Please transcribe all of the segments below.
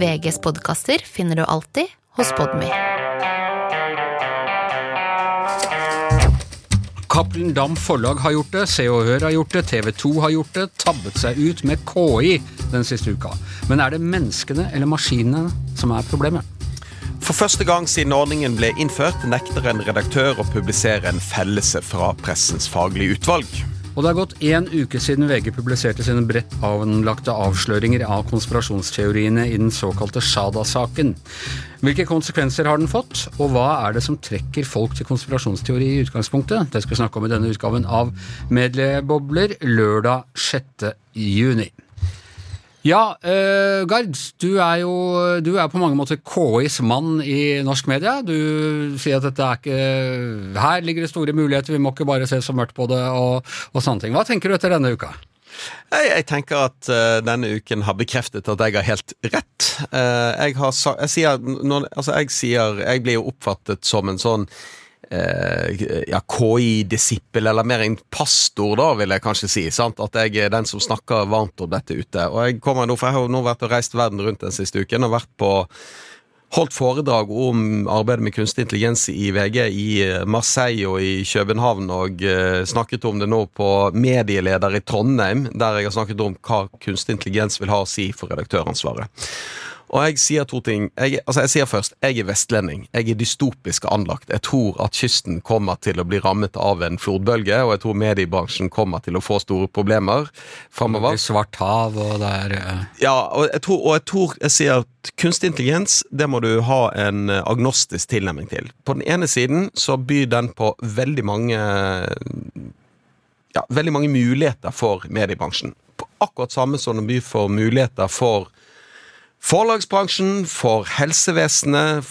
VGs podcaster finner du alltid hos Podme. Cappelen Damm Forlag har gjort det, Se og Hør har gjort det, TV 2 har gjort det, tabbet seg ut med KI den siste uka. Men det menneskene eller maskinene som problemet? For første gang siden ordningen ble innført, nekter en redaktør å publisere en fellelse fra pressens faglige utvalg. Og det har gått 1 uke siden VG publiserte sine bredt avlagte avsløringer av konspirasjonsteoriene i den såkalte Shada-saken. Hvilke konsekvenser har den fått, og hva det som trekker folk til konspirasjonsteori i utgangspunktet? Det skal vi snakke om i denne utgaven av Mediebobler, lørdag 6. juni. Ja, Gard, du på mange måter KIs mann i norsk media. Du sier at dette ikke... Her ligger det store muligheter, vi må ikke bare se så mørkt på det og sånne ting. Hva tenker du etter denne uka? Jeg tenker at denne uken har bekreftet at jeg har helt rett. Jeg blir jo oppfattet som en sånn KI-disippel, eller mer en pastor da, vil jeg kanskje si, sant? At jeg den som snakker varmt om dette ute. Og jeg har nå vært og reist verden rundt den siste uken, og holdt foredrag om arbeidet med kunstig intelligens i VG i Marseille og i København, og snakket om det nå på medieleder i Trondheim, der jeg har snakket om hva kunstig intelligens vil ha å si for redaktøransvaret. Og jeg sier 2 ting. Jeg sier først, jeg vestlending. Jeg dystopisk anlagt. Jeg tror at kysten kommer til å bli rammet av en flodbølge, og jeg tror mediebransjen kommer til å få store problemer fremover. Det blir svart hav, og det Ja, jeg sier at kunstig intelligens, det må du ha en agnostisk tilnærming til. På den ene siden så byr den på veldig mange muligheter for mediebransjen. Akkurat samme som den byr for muligheter for forlagsbransjen, for helsevesenet,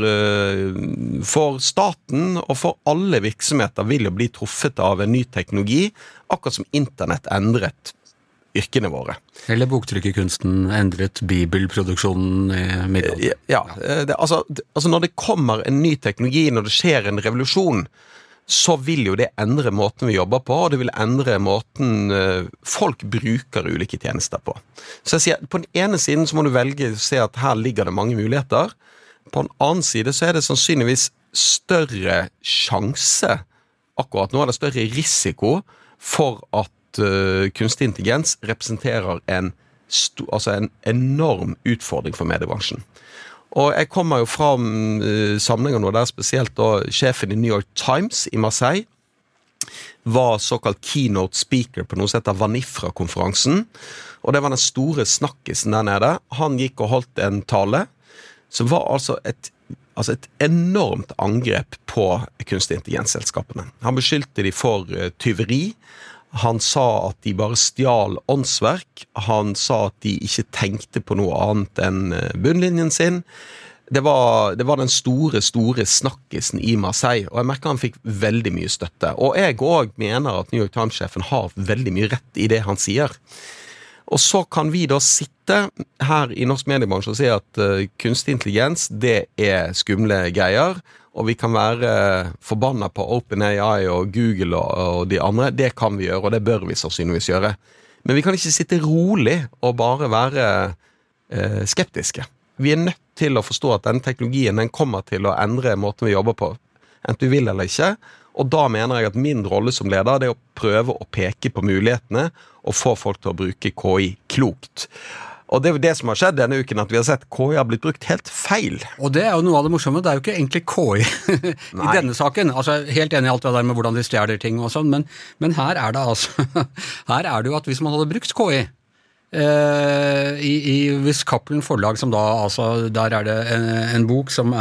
for staten og for alle virksomheter vil jo bli truffet av en ny teknologi, akkurat som internett endret yrkene våre. Eller boktrykkerkunsten endret bibelproduksjonen i middelalderen. Ja, når det kommer en ny teknologi, når det skjer en revolusjon, så vil jo det endre måten vi jobber på, og det vil endre måten folk bruker ulike tjenester på. Så jeg sier, på den ene siden så må du velge å se at her ligger det mange muligheter. På den annen side så det sannsynligvis større sjanse, akkurat nå det større risiko for at kunstig intelligens representerer en enorm utfordring for mediebransjen. Og jeg kommer jo fra sammenhenger nå der spesielt da sjefen i New York Times i Marseille var såkalt keynote speaker på noe som heter Vanifra-konferansen, og det var den store snakkisen der nede. Han gikk og holdt en tale som var altså et enormt angrep på kunstig intelligensselskapene. Han beskyldte de for tyveri. Han sa at de bare stjal åndsverk. Han sa at de ikke tenkte på noe annet enn bunnlinjen sin. Det var den store snakkisen i Marseille, og jeg merker han fikk veldig mye støtte. Og jeg også mener at New York Times-sjefen har veldig mye rett i det han sier. Og så kan vi da sitte her i norsk mediebransje og si at kunstig intelligens, det skumle greier, og vi kan være forbannet på OpenAI og Google og de andre. Det kan vi gjøre, og det bør vi sannsynligvis gjøre. Men vi kan ikke sitte rolig og bare være skeptiske. Vi nødt til å forstå at denne teknologien den kommer til å endre måten vi jobber på, enten vi vil eller ikke. Og da mener jeg at min rolle som leder det å prøve å peke på mulighetene og få folk til å bruke KI klokt. Og det det som har skjedd denne uken, at vi har sett KI har blitt brukt helt feil. Og det jo noe av det morsomme, det jo ikke egentlig KI i denne saken. Altså, helt enig i alt det der med hvordan de stjeler ting og sånn, men her det altså, her det jo at hvis man hadde brukt KI, hvis Cappelen Forlag, som da, altså, der det en bok som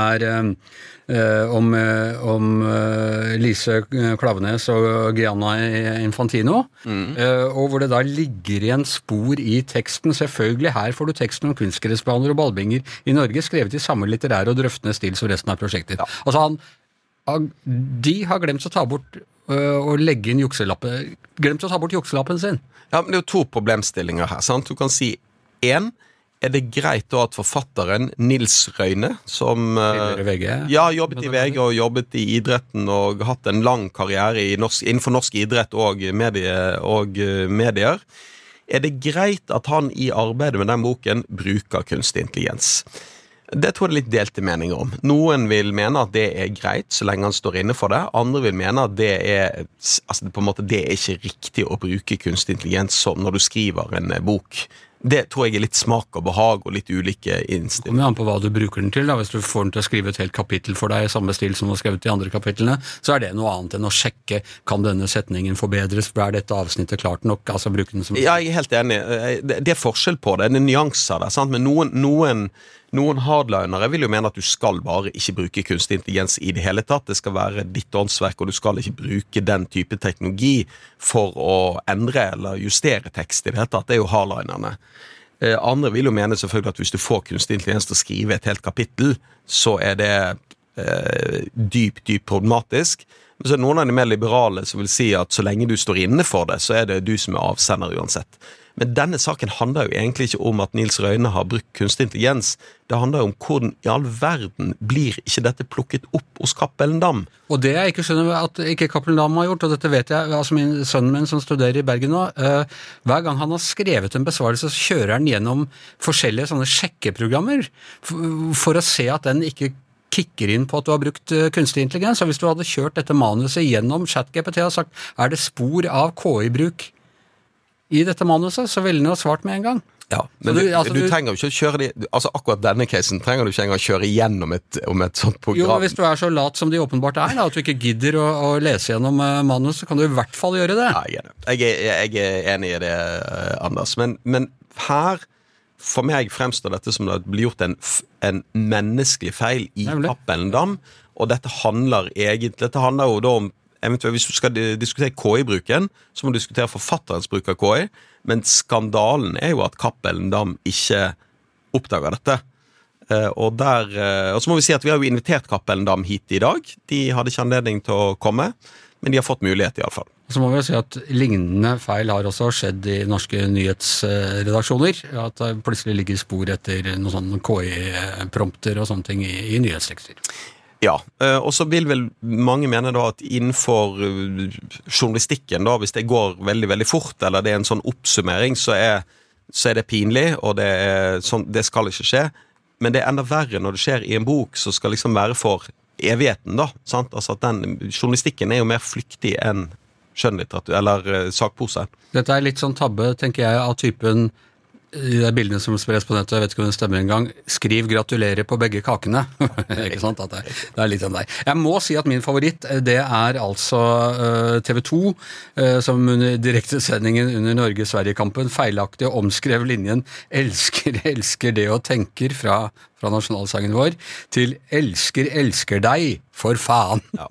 om Lise Klaveness og Gianna Infantino, og hvor det da ligger igjen spor i teksten. Selvfølgelig, her får du teksten om kunstgressbaner og ballbinger i Norge, skrevet i samme litterære og drøftende stil som resten av prosjektet. Ja. Altså, de har glemt å ta bort og legge inn jukselappen, glemt å ta bort jukselappen sin. Ja, men det 2 problemstillinger her, sant? Du kan si 1, det greit da at forfatteren Nils Røyne, som jobbet i VG og jobbet i idretten og hatt en lang karriere innenfor norsk idrett og medier, det greit at han I arbeidet med den boken bruker kunstig intelligens? Det tror jeg litt delte meninger om. Noen vil mene at det greit, så lenge han står inne for det. Andre vil mene at det på en måte, det ikke riktig å bruke kunstig intelligens som når du skriver en bok. Det tror jeg litt smak og behag og litt ulike innstillinger. Kommer an på hva du bruker den til. Da. Hvis du får den til å skrive et helt kapittel for deg, I samme stil som du har skrevet de andre kapitlene, så det noe annet enn å sjekke, kan denne setningen forbedres, dette avsnittet klart nok, altså bruke den som... Ja, jeg helt enig. Det forskjell på det, det nyanser der, sant? Men noen hardlinere vil jo mene at du skal bare ikke bruke kunstig intelligens I det hele tatt. Det skal være ditt åndsverk, og du skal ikke bruke den type teknologi for å endre eller justere tekst I det hele tatt. Det jo hardlinerne. Andre vil jo mene selvfølgelig at hvis du får kunstig intelligens til å skrive et helt kapittel, så det dypt problematisk. Men så noen av de mer liberale som vil si at så lenge du står inne for det, så det du som avsender uansett. Men denne saken handler jo egentlig ikke om at Nils Røyne har brukt kunstig intelligens. Det handler jo om hvordan I all verden blir ikke dette plukket opp hos Cappelen Damm. Og det jeg ikke skjønner at ikke Cappelen Damm har gjort, og dette vet jeg, altså sønnen min som studerer I Bergen nå, hver gang han har skrevet en besvarelse, så kjører han gjennom forskjellige sånne sjekkeprogrammer for å se at den ikke kikker inn på at du har brukt kunstig intelligens. Og hvis du hadde kjørt dette manuset gjennom ChatGPT og sagt, det spor av KI-bruk I dette manuset, så ville den jo svart med en gang. Ja, men du trenger jo ikke å kjøre altså akkurat denne casen trenger du ikke engang å kjøre igjennom et sånt program. Jo, hvis du så lat som de åpenbart da, at du ikke gidder å lese gjennom manus, så kan du I hvert fall gjøre det. Ja, jeg enig I det, Anders. Men her, for meg fremstår dette som det blir gjort en menneskelig feil I Cappelen Damm, og dette handler jo da om eventuelt hvis du skal diskutere KI-bruken, så må du diskutere forfatterens bruk av KI, men skandalen jo at Cappelen Damm ikke oppdager dette. Og så må vi si at vi har jo invitert Cappelen Damm hit I dag. De hadde ikke anledning til å komme, men de har fått mulighet I alle fall. Så må vi jo si at lignende feil har også skjedd I norske nyhetsredaksjoner, at det plutselig ligger spor etter noen sånne KI-prompter og sånne ting I nyhetstekster. Ja, og så vil vel mange mene da at innenfor journalistikken da, hvis det går veldig, veldig fort, eller det en sånn oppsummering, så det pinlig, og sånn, det skal ikke skje. Men det enda verre når det skjer I en bok, så skal liksom være for evigheten da, sant? Altså at journalistikken jo mer flyktig enn skjønnlitteratur, eller sakpose. Dette litt sånn tabbe, tenker jeg, av typen I de bildene som spres på nettet, jeg vet ikke om det stemmer engang, skriv gratulerer på begge kakene. Ikke sant? At det litt sånn der. Jeg må si at min favoritt, det altså TV 2, som under direktesendingen under Norge-Sverige-kampen feilaktig omskrev linjen elsker det og tenker fra nasjonalsangen vår, til elsker deg, for faen. Ja.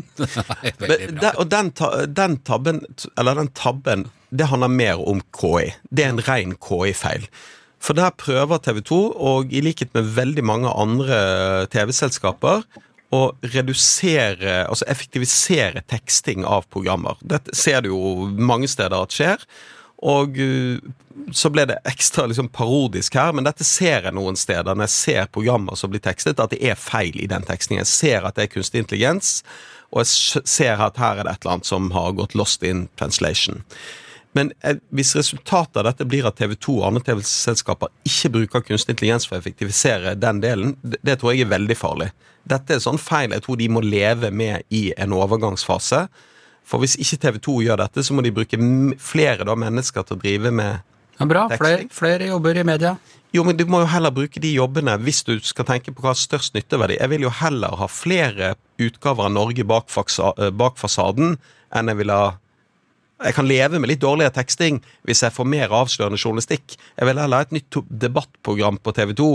Og den tabben, det handler mer om KI. Det en ren KI-feil. For der prøver TV 2, og I likhet med veldig mange andre TV-selskaper, å redusere, altså effektivisere teksting av programmer. Dette ser du jo mange steder at skjer, og så ble det ekstra liksom parodisk her, men dette ser jeg noen steder når jeg ser programmer som blir tekstet, at det feil I den tekstingen. Jeg ser at det kunstig intelligens, og jeg ser at her det et eller annet som har gått lost in translation. Men hvis resultatet av dette blir at TV 2 og andre TV-selskaper ikke bruker kunstig intelligens for å effektivisere den delen, det tror jeg veldig farlig. Dette sånn feil jeg tror de må leve med I en overgangsfase, for hvis ikke TV 2 gjør dette, så må de bruke flere da, mennesker til å drive med bra, flere jobber I media. Jo, men du må jo heller bruke de jobbene hvis du skal tenke på hva størst nytteverdi. Jeg vil jo heller ha flere utgaver av Norge bak fasaden enn jeg vil ha. Jeg kan leve med litt dårligere teksting hvis jeg får mer avslørende journalistikk. Jeg vil heller ha et nytt debattprogram på TV 2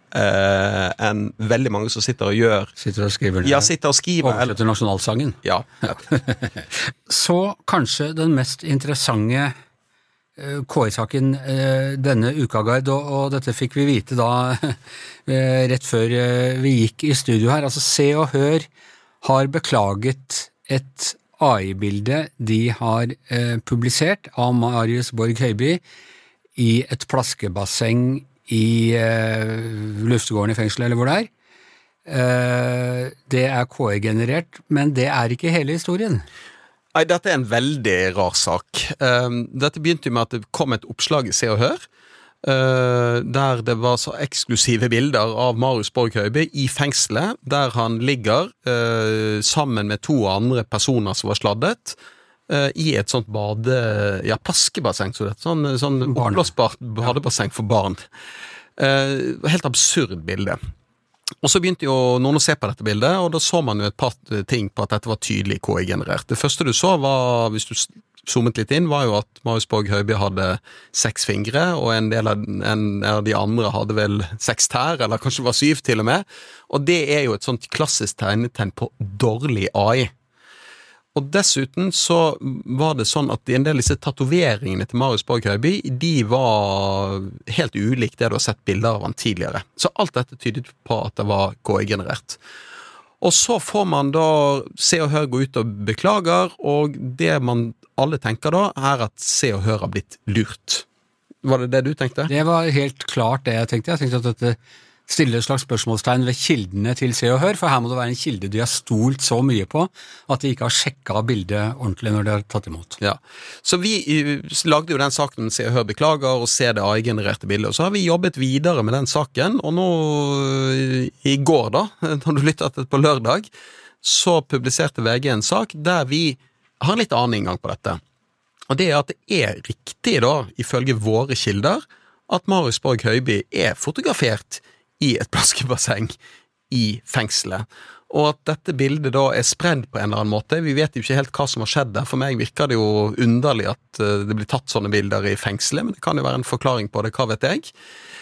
enn veldig mange som sitter og skriver. Ja, sitter og skriver. Oversetter nasjonalsangen. Ja. Så kanskje den mest interessante KI-saken denne ukaguide, og dette fikk vi vite da rett før vi gikk I studio her. Altså Se og Hør har beklaget et AI-bilde de har publisert av Marius Borg Høiby I et plaskebasseng I Luftegården I fengsel, eller hvor det det KI-generert, men det ikke hele historien. Nei, dette en veldig rar sak. Dette begynte jo med at det kom et oppslag i Se og Hør, der det var så eksklusive bilder av Marius Borg Høiby i fengselet, der han ligger sammen med 2 andre personer som var sladdet, i et sånt plaskebasseng, sånn oppblåsbart badebasseng for barn. Helt absurd bilde. Og så begynte jo noen å se på dette bildet, og da så man jo et par ting på at dette var tydelig KI-generert. Det første du så var, hvis du zoomet litt inn, var jo at Marius Borg Høiby hadde 6 fingre, og en del av de andre hadde vel 6 tær, eller kanskje var 7 til og med. Og det jo et sånt klassisk tegn på dårlig AI. Og dessuten så var det sånn at en del av disse tatoveringene til Marius Borg Høiby, de var helt ulikt det du har sett bilder av han tidligere. Så alt dette tydet på at det var KI-generert. Og så får man da Se og Hør gå ut og beklager, og det man alle tenker da, at Se og Hør har blitt lurt. Var det det du tenkte? Det var helt klart det jeg tenkte. Jeg tenkte at dette stiller et slags spørsmålstegn ved kildene til Se og Hør, for her må det være en kilde de har stolt så mye på, at de ikke har sjekket bildet ordentlig når de har tatt imot. Ja, så vi lagde jo den saken Se og Hør beklager og se det AI-genererte bildet, og så har vi jobbet videre med den saken, og nå i går da, når du lyttet på lørdag, så publiserte VG en sak der vi har litt annen inngang på dette. Og det at det riktig da, ifølge våre kilder, at Marius Borg Høiby fotografert i et plaskebasseng i fengselet. Og at dette bildet da spredd på en eller annen måte. Vi vet jo ikke helt hva som har skjedd der. For meg virker det jo underlig at det blir tatt sånne bilder i fengselet, men det kan jo være en forklaring på det, hva vet jeg.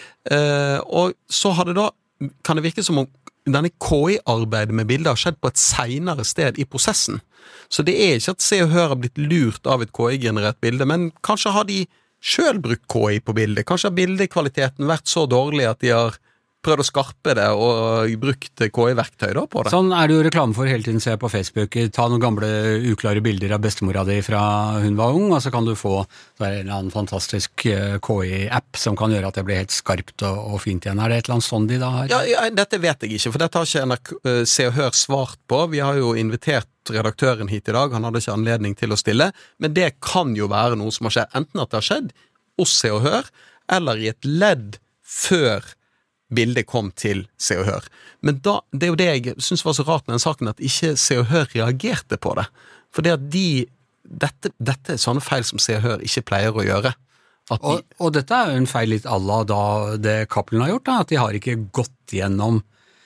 Og så kan det virke som om denne KI-arbeidet med bilder har skjedd på et senere sted i prosessen. Så det ikke at Se og Hør har blitt lurt av et KI-generert bilde, men kanskje har de selv brukt KI på bildet. Kanskje har bildekvaliteten vært så dårlig at de har prøvd å skarpe det og brukt KI-verktøy da på det. Sånn det jo reklame for hele tiden, se på Facebook. Ta noen gamle uklare bilder av bestemora di fra hun var ung, og så kan du få en eller annen fantastisk KI-app som kan gjøre at det blir helt skarpt og fint igjen. Det et eller annet sånn de da har? Ja, dette vet jeg ikke, for dette har ikke NRK Se og Hør svart på. Vi har jo invitert redaktøren hit i dag, han hadde ikke anledning til å stille, men det kan jo være noe som har skjedd, enten at det har skjedd hos Se og Hør, eller i et ledd før bildet kom til Se og Hør. Men da, det jo det jeg synes var så rart med den saken, at ikke Se og Hør reagerte på det. For det at dette sånne feil som Se og Hør ikke pleier å gjøre. Og dette jo en feil litt à la da det Cappelen har gjort, da, at de har ikke gått gjennom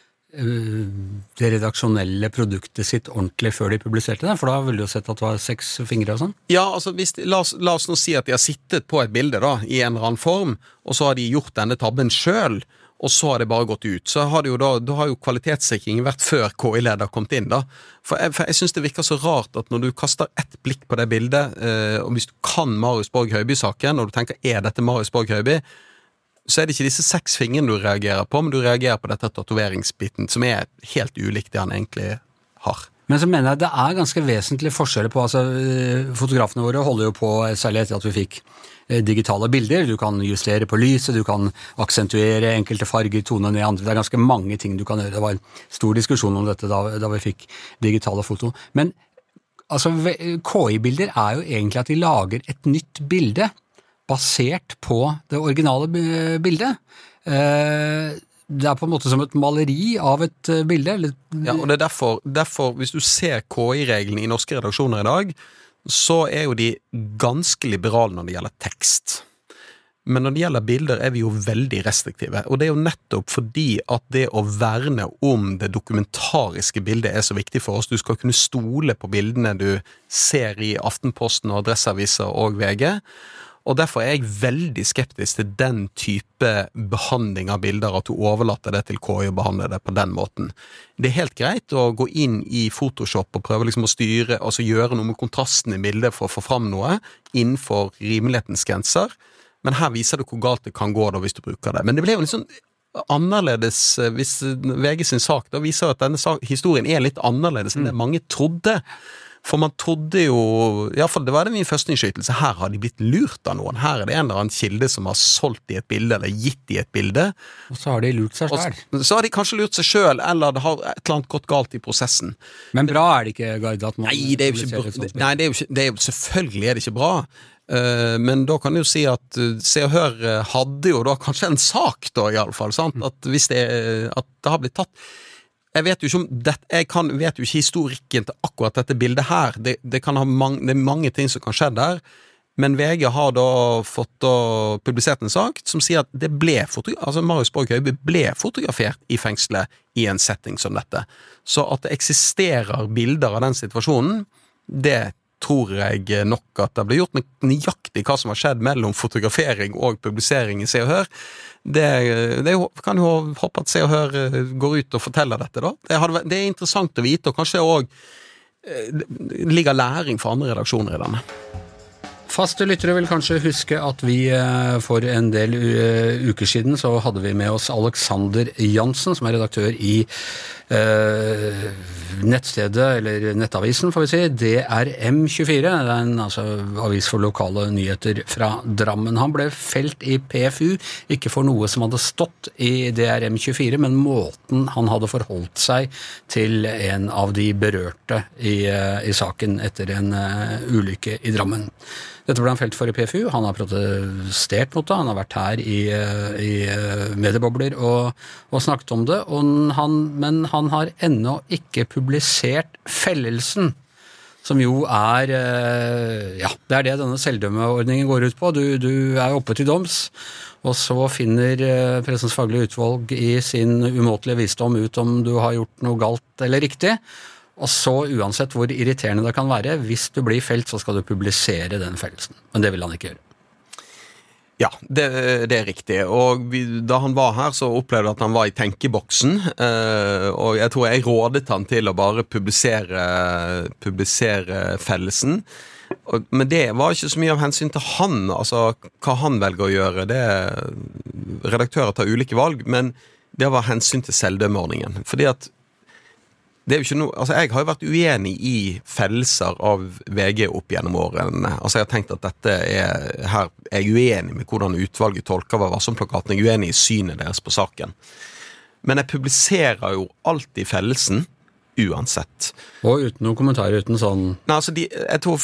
det redaksjonelle produktet sitt ordentlig før de publiserte det, for da ville du jo sett at det var 6 fingre og sånn. Ja, altså la oss nå si at de har sittet på et bilde da, i en eller annen form, og så har de gjort denne tabben selv, og så har det bare gått ut. Så har det jo da har jo kvalitetssikringen vært før KI-leder kommet inn da. For jeg synes det virker så rart at når du kaster et blikk på det bildet, og hvis du kan Marius Borg Høiby-saken, og du tenker, dette Marius Borg Høiby? Så det ikke disse 6 fingrene du reagerer på, men du reagerer på dette tatoveringsbiten, som helt ulikt det han egentlig har. Men så mener jeg det ganske vesentlige forskjeller på, altså fotografene våre holder jo på, særlig etter at vi fikk digitale bilder, du kan justere på lyset, du kan aksentuere enkelte farger, tone ned andre, det ganske mange ting du kan gjøre. Det var en stor diskusjon om dette da vi fikk digitale foto. Men altså, KI-bilder jo egentlig at de lager et nytt bilde, basert på det originale bildet. Det på en måte som et maleri av et bilde. Eller? Ja, og det derfor, hvis du ser KI-reglene i norske redaksjoner i dag, så jo de ganske liberale når det gjelder tekst. Men når det gjelder bilder vi jo veldig restriktive, og det jo nettopp fordi at det å verne om det dokumentariske bildet så viktig for oss. Du skal kunne stole på bildene du ser i Aftenposten og Adresseaviser og VG, og derfor jeg veldig skeptisk til den type behandling av bilder, at du overlater det til KI og behandler det på den måten. Det helt greit å gå inn i Photoshop og prøve liksom å styre, altså gjøre noe med kontrasten i bildet for å få fram noe innenfor rimelighetens grenser, men her viser det hvor galt det kan gå da hvis du bruker det. Men det ble jo litt sånn annerledes, hvis VG sin sak da viser at denne historien litt annerledes enn det mange trodde. For man trodde jo, for det var min første innskytelse, her har de blitt lurt av noen, her det en eller annen kilde som har solgt i et bilde, eller gitt i et bilde. Og så har de lurt seg selv. Så har de kanskje lurt seg selv, eller det har et eller annet gått galt i prosessen. Men bra det ikke, Gard, at man... Nei, det er jo selvfølgelig det ikke bra. Men da kan du jo si at Se og Hør hadde jo da kanskje en sak da i alle fall, sant? At hvis at det har blitt tatt jeg vet jo ikke om vet jo ikke historikken til akkurat dette bildet her. Det kan ha det er mange ting som kan skje der, men VG har da fått publisert en sak som sier at det ble Marius Borg Høiby ble fotografert i fengselet i en setting som dette. Så at det eksisterer bilder av den situasjonen, det tror jeg nok at det ble gjort nøyaktig hva som har skjedd mellom fotografering og publisering i Se og Hør. Det kan jo håpe at Se og Hør går ut og forteller dette da. Det er interessant å vite, og kanskje også ligger læring for andre redaksjoner i denne. Faste lyttere vil kanskje huske at vi for en del uker siden så hadde vi med oss Alexander Jansen, som redaktør i nettstedet, eller nettavisen får vi si, DRM24, det er en avis for lokale nyheter fra Drammen. Han ble felt i PFU, ikke for noe som hadde stått i DRM24, men måten han hadde forholdt seg til en av de berørte i saken etter en ulykke i Drammen. Dette ble han felt for i PFU, han har protestert mot det, han har vært her i mediebobler og snakket om det, men han har ennå ikke publisert fellelsen, som jo det er det denne selvdømmeordningen går ut på. Du oppe til doms, og så finner Pressens faglige utvalg i sin umåtelige visdom ut om du har gjort noe galt eller riktig. Og så, uansett hvor irriterende det kan være, hvis du blir felt, så skal du publisere den fellelsen. Men det vil han ikke gjøre. Ja, det er riktig. Og da han var her, så opplevde jeg at han var i tenkeboksen. Og jeg tror jeg rådet han til å bare publisere fellelsen. Men det var ikke så mye av hensyn til han, altså hva han velger å gjøre. Redaktører tar ulike valg, men det var hensyn til selvdømmeordningen. Fordi at det er jo ikke noe, jeg har jo vært uenig i fellelser av VG opp gjennom årene. Jeg har tenkt at her er jeg uenig med hvordan utvalget tolker Vær varsom-plakaten, jeg er uenig i synet deres på saken. Men jeg publiserer jo alltid fellelsen, uansett. Og uten noen kommentarer, uten sånn... Nei, jeg tror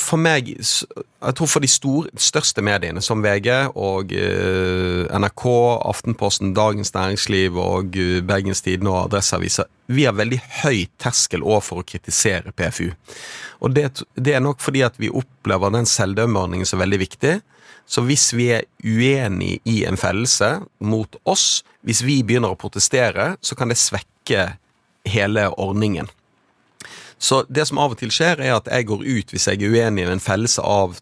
for de største mediene, som VG og NRK, Aftenposten, Dagens Næringsliv og Bergens Tidende og Adresseaviser, vi har veldig høy terskel for å kritisere PFU. Og det er nok fordi at vi opplever den selvdømmeordningen som veldig viktig. Så hvis vi er uenige i en fellelse mot oss, hvis vi begynner å protestere, så kan det svekke hele ordningen. Så det som av og til skjer at jeg går ut hvis jeg er uenig i en fellelse av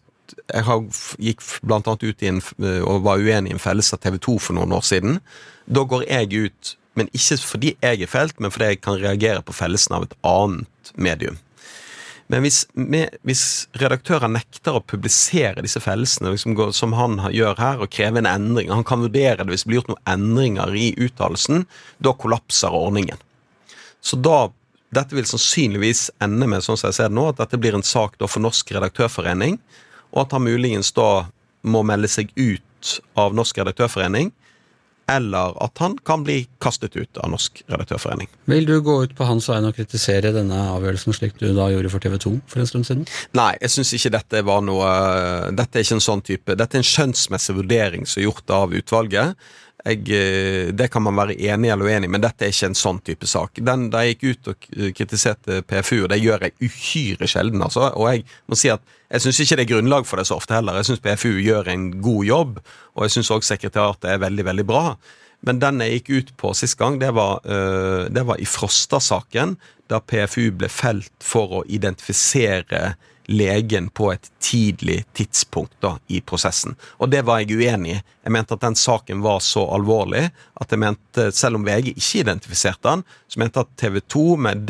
gikk blant annet ut og var uenig i en fellelse av TV 2 for noen år siden. Da går jeg ut, men ikke fordi jeg er felt, men fordi jeg kan reagere på fellelsen av et annet medium. Men hvis redaktører nekter å publisere disse fellelsene, som han gjør her, og krever en endring, han kan vurdere det hvis det blir gjort noen endringer i uttalelsen, da kollapser ordningen. Så dette vil sannsynligvis ende med, sånn som jeg ser det nå, at dette blir en sak da for Norsk Redaktørforening, og at han muligens da må melde seg ut av Norsk Redaktørforening, eller at han kan bli kastet ut av Norsk Redaktørforening. Vil du gå ut på hans vegne og kritisere denne avgjørelsen slik du da gjorde for TV 2 for en stund siden? Nei, jeg synes ikke dette var noe, dette er ikke en sånn type, dette er en skjønnsmessig vurdering som er gjort av utvalget. Det kan man være enig eller uenig, men dette er ikke en sånn type sak. Da jeg gikk ut og kritiserte PFU, og det gjør jeg uhyre sjelden, og jeg må si at jeg synes ikke det er grunnlag for det så ofte heller. Jeg synes PFU gjør en god jobb, og jeg synes også sekretariatet er veldig, veldig bra. Men den jeg gikk ut på sist gang, det var i Frosta-saken, da PFU ble felt for å identifisere legen på et tidlig tidspunkt da, i prosessen. Og det var jeg uenig i. Jeg mente at den saken var så alvorlig, at jeg mente, selv om VG ikke identifiserte den, så mente at TV 2 med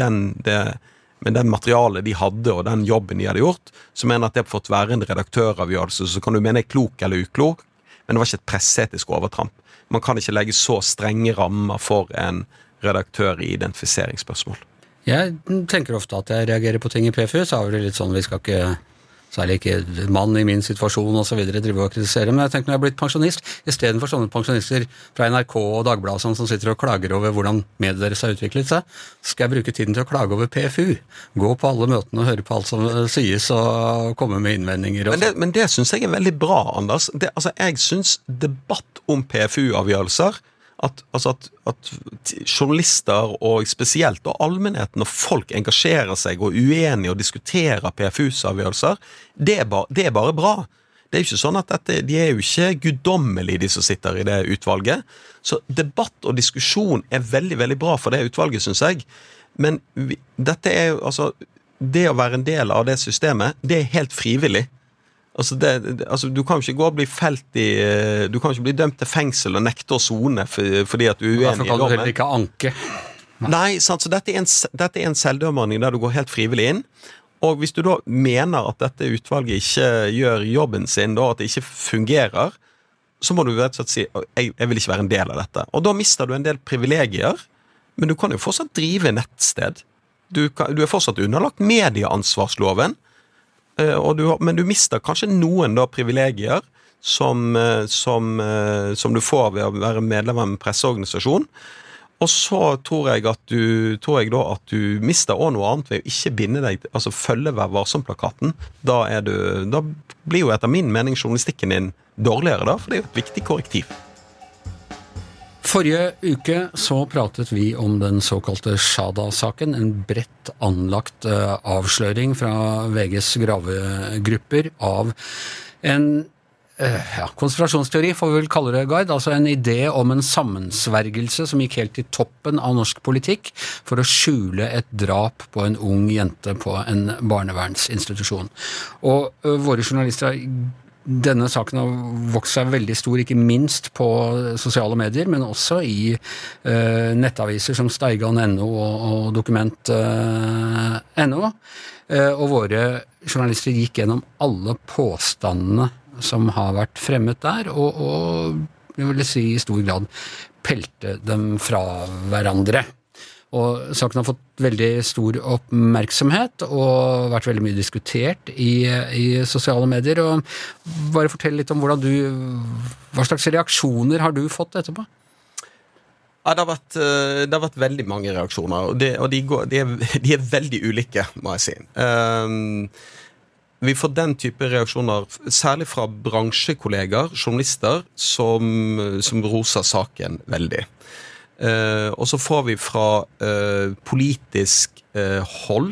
den materialet de hadde, og den jobben de hadde gjort, så mener jeg at det har fått være en redaktøravgjørelse, så kan du mene klok eller uklok, men det var ikke et presseetisk overtramp. Man kan ikke legge så strenge rammer for en redaktør i identifiseringsspørsmål. Jeg tenker ofte at jeg reagerer på ting i PFU, så er det litt sånn vi skal ikke, særlig ikke mann i min situasjon og så videre, drive og kritisere, men jeg tenker når jeg har blitt pensjonist, i stedet for sånne pensjonister fra NRK og Dagbladet som sitter og klager over hvordan mediet deres har utviklet seg, så skal jeg bruke tiden til å klage over PFU. Gå på alle møtene og høre på alt som sies og komme med innvendinger. Men det synes jeg er veldig bra, Anders. Jeg synes debatt om PFU-avgjørelser, at journalister og spesielt og allmennheten og folk engasjerer seg og er uenige og diskuterer PFUs-avgjørelser, det er bare bra. Det er jo ikke sånn at de er jo ikke guddommelige, de som sitter i det utvalget. Så debatt og diskusjon er veldig, veldig bra for det utvalget, synes jeg. Men dette er jo, det å være en del av det systemet, det er helt frivillig. Du kan jo ikke gå og bli felt du kan ikke bli dømt til fengsel og nekte å sone fordi at du er uenig i dommen. Derfor kan du heller ikke anke. Nei, sant, så dette er en selvdømmerordning der du går helt frivillig inn, og hvis du da mener at dette utvalget ikke gjør jobben sin, da, at det ikke fungerer, så må du rett og slett si, jeg vil ikke være en del av dette. Og da mister du en del privilegier, men du kan jo fortsatt drive nettsted. Du er fortsatt underlagt medieansvarsloven, men du mister kanskje noen da privilegier som du får ved å være medlem av en presseorganisasjon. Og så tror jeg da at du mister også noe annet ved å ikke binde deg, følge Vær varsom-plakaten. Da blir jo etter min mening journalistikken din dårligere da, for det er jo et viktig korrektiv. Forrige uke så pratet vi om den såkalte Shada-saken, en bredt anlagt avsløring fra VGs gravegrupper av en konspirasjonsteori, får vi vel kalle det, Gard, altså en idé om en sammensvergelse som gikk helt til toppen av norsk politikk for å skjule et drap på en ung jente på en barnevernsinstitusjon. Og våre journalister denne saken har vokst seg veldig stor, ikke minst på sosiale medier, men også i nettaviser som Steigan.no og Dokument.no. Og våre journalister gikk gjennom alle påstandene som har vært fremmet der, og jeg vil si i stor grad pelte dem fra hverandre. Og saken har fått veldig stor oppmerksomhet og vært veldig mye diskutert i sosiale medier. Og bare fortell litt om hva slags reaksjoner har du fått etterpå? Ja, det har vært veldig mange reaksjoner, og de er veldig ulike, må jeg si. Vi får den type reaksjoner, særlig fra bransjekolleger, journalister, som roser saken veldig. Og så får vi fra politisk hold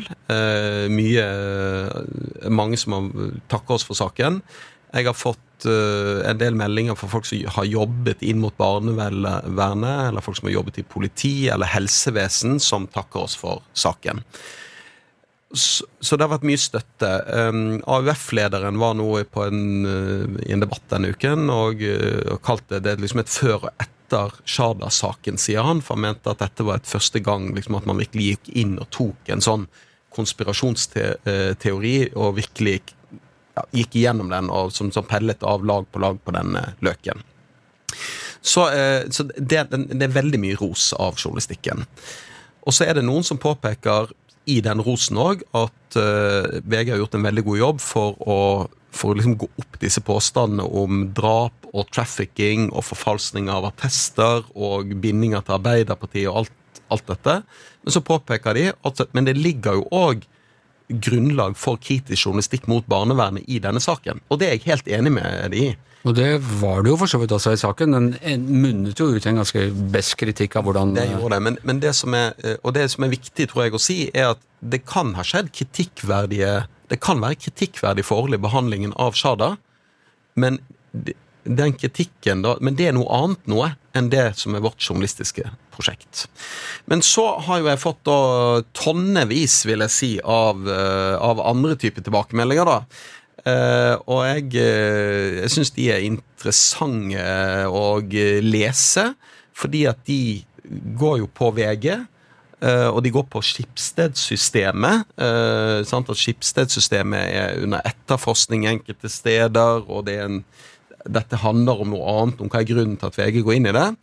mange som takker oss for saken. Jeg har fått en del meldinger fra folk som har jobbet inn mot barnevernet, eller folk som har jobbet i politi eller helsevesen, som takker oss for saken. Så det har vært mye støtte. AUF-lederen var nå i en debatt denne uken og kalte det liksom et før og etter Shada-saken, sier han, for han mente at dette var et første gang liksom, at man virkelig gikk inn og tok en sånn konspirasjonsteori og virkelig gikk igjennom den og som pellet av lag på denne løken. Så det er veldig mye ros av journalistikken. Og så er det noen som påpeker i den rosen også at VG har gjort en veldig god jobb for å liksom gå opp disse påstandene om drap og trafficking og forfalskning av attester og bindinger til Arbeiderpartiet og alt dette. Men så påpeker de men det ligger jo også grunnlag for kritisk journalistikk mot barnevernet i denne saken. Og det er jeg helt enig med de i. Og det var det jo for så vidt også i saken. Den munnet jo ut en ganske best kritikk av hvordan det gjorde det, men det som er viktig, tror jeg å si, er at det kan ha skjedd det kan være kritikkverdig forhold i behandlingen av Shada, men den kritikken da, men det er noe annet enn det som er vårt journalistiske prosjekt. Men så har jo jeg fått da tonnevis, vil jeg si, av andre typer tilbakemeldinger da. Og jeg synes de er interessante å lese, fordi at de går jo på VG, og de går på Schibsted-systemet, sant? At Schibsted-systemet er under etterforskning enkelte steder, og dette handler om noe annet, om hva er grunnen til at VG går inn i det.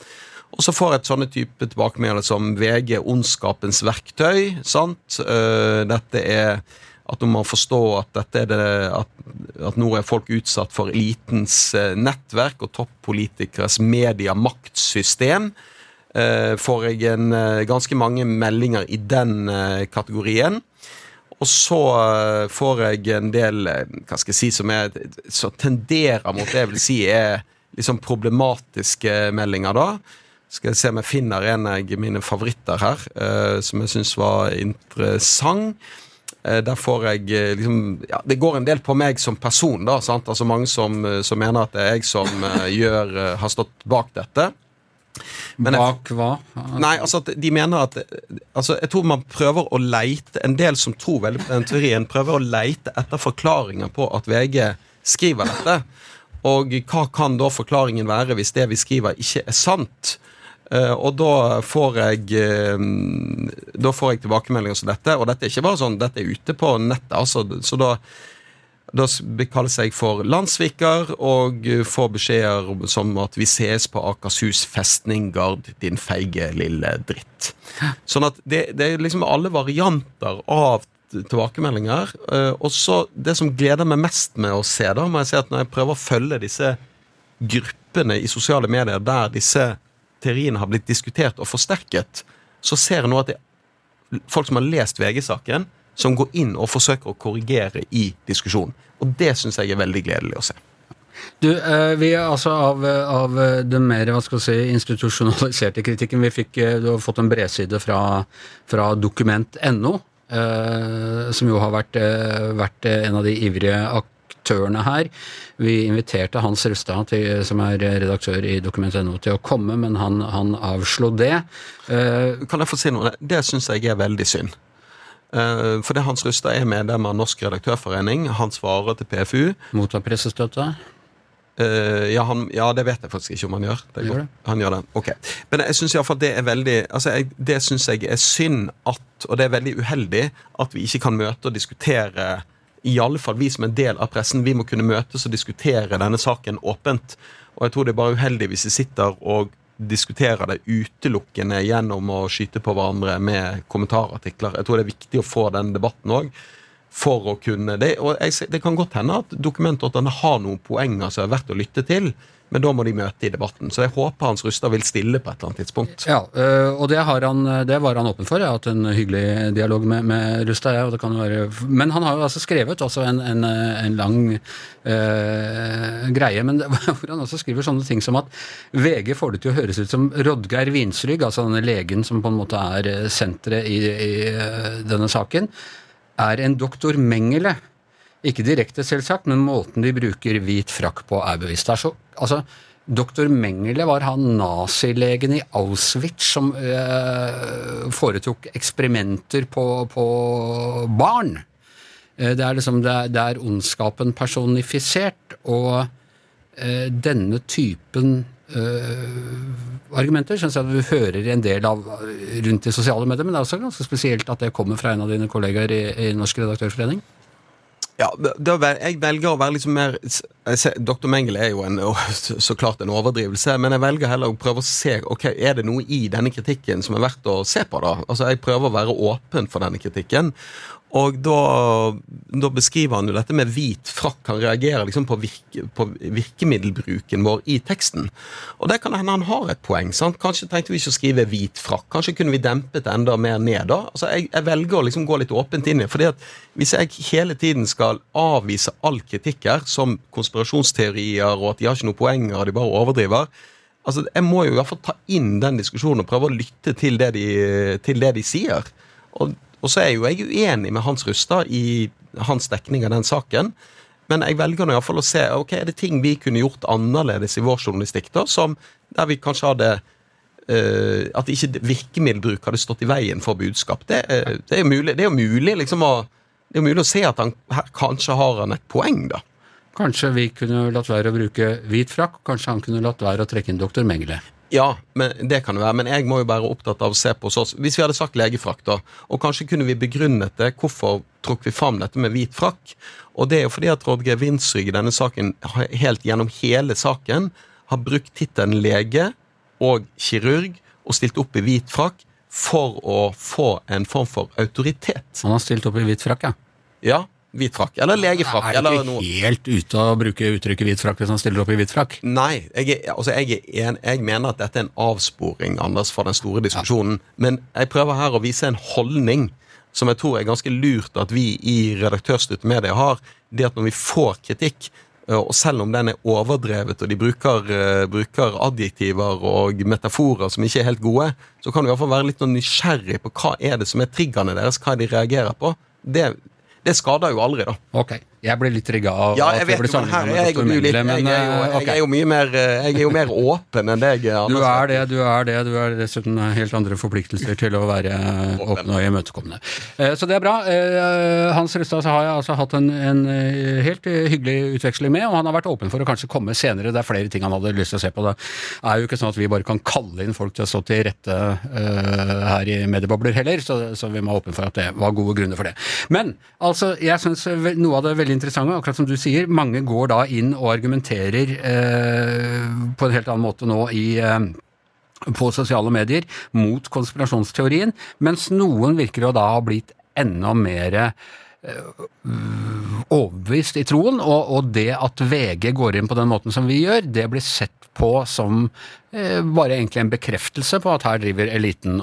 Og så får jeg et sånne type tilbakemeldinger som VG ondskapens verktøy, sant? Dette at man må forstå at dette at nå folk utsatt for elitens nettverk og toppolitikeres mediemaktsystem. Får jeg ganske mange meldinger i den kategorien. Og så får jeg en del, hva skal jeg si, som så tenderer mot det jeg vil si liksom problematiske meldinger da. Skal jeg se om jeg finner en av mine favoritter her, som jeg synes var interessant. Der får jeg liksom, ja, det går en del på meg som person da, sant? Altså mange som mener at det jeg som har stått bak dette. Men bak hva? Nei, altså de mener at jeg tror man prøver å leite, en del som tror veldig på den teorien, prøver å leite etter forklaringer på at VG skriver dette. Og hva kan da forklaringen være hvis det vi skriver ikke sant? Og da får jeg tilbakemeldinger som dette, og dette ikke bare sånn, dette ute på nettet, altså, så da kaller seg for landsviker og får beskjeder som at vi ses på Akershus festninggard, din feige lille dritt. Sånn at det liksom alle varianter av tilbakemeldinger, og så det som gleder meg mest med å se da, må jeg si at når jeg prøver å følge disse gruppene i sosiale medier der disse teoriene har blitt diskutert og forsterket, så ser jeg nå at det folk som har lest VG-saken, som går inn og forsøker å korrigere i diskusjonen. Og det synes jeg veldig gledelig å se. Du, vi altså av den mer, hva skal jeg si, institusjonaliserte kritikken, du har fått en bredside fra Dokument.no, som jo har vært en av de ivrige aktørene her. Vi inviterte Hans Rustad, som redaktør i Dokument.no, til å komme, men han avslo det. Kan jeg få si noe? Det synes jeg veldig synd. For det Hans Rustad medlem av Norsk Redaktørforening, han svarer til PFU. Mottar pressestøtte? Ja, det vet jeg faktisk ikke om han gjør. Han gjør det, ok. Men jeg synes i hvert fall det veldig, altså det synes jeg synd og det veldig uheldig at vi ikke kan møte og diskutere, i alle fall vi som en del av pressen, vi må kunne møtes og diskutere denne saken åpent. Og jeg tror det bare uheldig hvis vi sitter og diskuterer det utelukkende gjennom å skyte på hverandre med kommentarartikler. Jeg tror det viktig å få den debatten også, for å kunne det. Og det kan godt hende at Dokument.no har noen poenger som verdt å lytte til, men da må de møte i debatten. Så jeg håper Hans Rustad vil stille på et eller annet tidspunkt. Ja, og det var han åpen for. Jeg har hatt en hyggelig dialog med Rustad, og det kan være... Men han har jo altså skrevet en lang greie, men hvor han også skriver sånne ting som at VG får det til å høres ut som Rodgeir Vinsrygg, altså denne legen som på en måte sentret i denne saken, en doktor Mengele. Ikke direkte selvsagt, men måten de bruker hvit frakk på bevisst. Altså, doktor Mengele var han nazilegen i Auschwitz som foretok eksperimenter på barn. Det liksom, det ondskapen personifisert, og denne typen argumenter synes jeg at vi hører en del av rundt i sosiale medier, men det også ganske spesielt at det kommer fra en av dine kollegaer i Norsk Redaktørforening. Ja, jeg velger å være liksom mer... Dr. Mengele jo så klart en overdrivelse, men jeg velger heller å prøve å se, ok, det noe i denne kritikken som verdt å se på da? Altså, jeg prøver å være åpen for denne kritikken, og da beskriver han jo dette med hvit frakk, han reagerer liksom på virkemiddelbruken vår i teksten. Og det kan hende han har et poeng, sant? Kanskje tenkte vi ikke å skrive hvit frakk, kanskje kunne vi dempet enda mer ned da. Altså, jeg velger å liksom gå litt åpent inn i, fordi at hvis jeg hele tiden skal avvise all kritikk her, som konspirasjonsteorier, og at de har ikke noen poenger, og de bare overdriver, altså, jeg må jo i hvert fall ta inn den diskusjonen og prøve å lytte til det de sier. Og så jeg uenig med Hans Rustad i hans dekning av den saken, men jeg velger nå i hvert fall å se, ok, det ting vi kunne gjort annerledes i vår journalistikk da, der vi kanskje hadde, at ikke virkemiddelbruk hadde stått i veien for budskap. Det er jo mulig liksom det er mulig å se at kanskje har han et poeng da. Kanskje vi kunne latt være å bruke hvit frakk, kanskje han kunne latt være å trekke inn doktor Mengele. Ja, men det kan det være, men jeg må jo være opptatt av å se på oss. Hvis vi hadde sagt legefrakk da, og kanskje kunne vi begrunnet det, hvorfor trukk vi fram dette med hvit frakk? Og det er jo fordi at Rodgeir Vinsrygg i denne saken, helt gjennom hele saken, har brukt titelen lege og kirurg og stilt opp i hvit frakk for å få en form for autoritet. Han har stilt opp i hvit frakk, ja. Ja, hvit frakk, eller legefrakk. Er det eller ikke noe. helt ute å bruke uttrykket hvit frakk hvis han stiller opp i hvit frakk? Nei, jeg mener at dette er en avsporing, Anders, fra den store diskusjonen. Men jeg prøver her å vise en holdning som jeg tror er ganske lurt at vi i redaktørstøtte medier har. Det at når vi får kritikk, og selv om den er overdrevet, og de bruker adjektiver og metaforer som ikke er helt gode, så kan du i hvert fall være litt nysgjerrig på hva er det som er triggerne deres, hva de reagerer på. Det skader jo aldri, da. Ok, jeg ble litt rigget av Ja, at jeg det ble vet jo, men her sammenlignet med Dr. Mengele, men jeg er jo mye mer jeg er jo mer åpen enn deg, Anders. Du er dessuten helt andre forpliktelser til å være åpen og imøtekommende. Så det er bra. Hans Rustad har jeg altså hatt en helt hyggelig utveksling med, og han har vært åpen for å kanskje komme senere. Det er flere ting han hadde lyst til å se på. Det er jo ikke sånn at vi bare kan kalle inn folk til å stå til rette her i mediebobler heller, så vi må være åpen for at det var gode grunner for det. Men, altså, jeg synes noe av det veldig interessante, akkurat som du sier, mange går da inn og argumenterer på en helt annen måte nå på sosiale medier mot konspirasjonsteorien, mens noen virker å da ha blitt enda mer overbevist i troen, og det at VG går inn på den måten som vi gjør, det blir sett på som bare egentlig en bekreftelse på at her driver eliten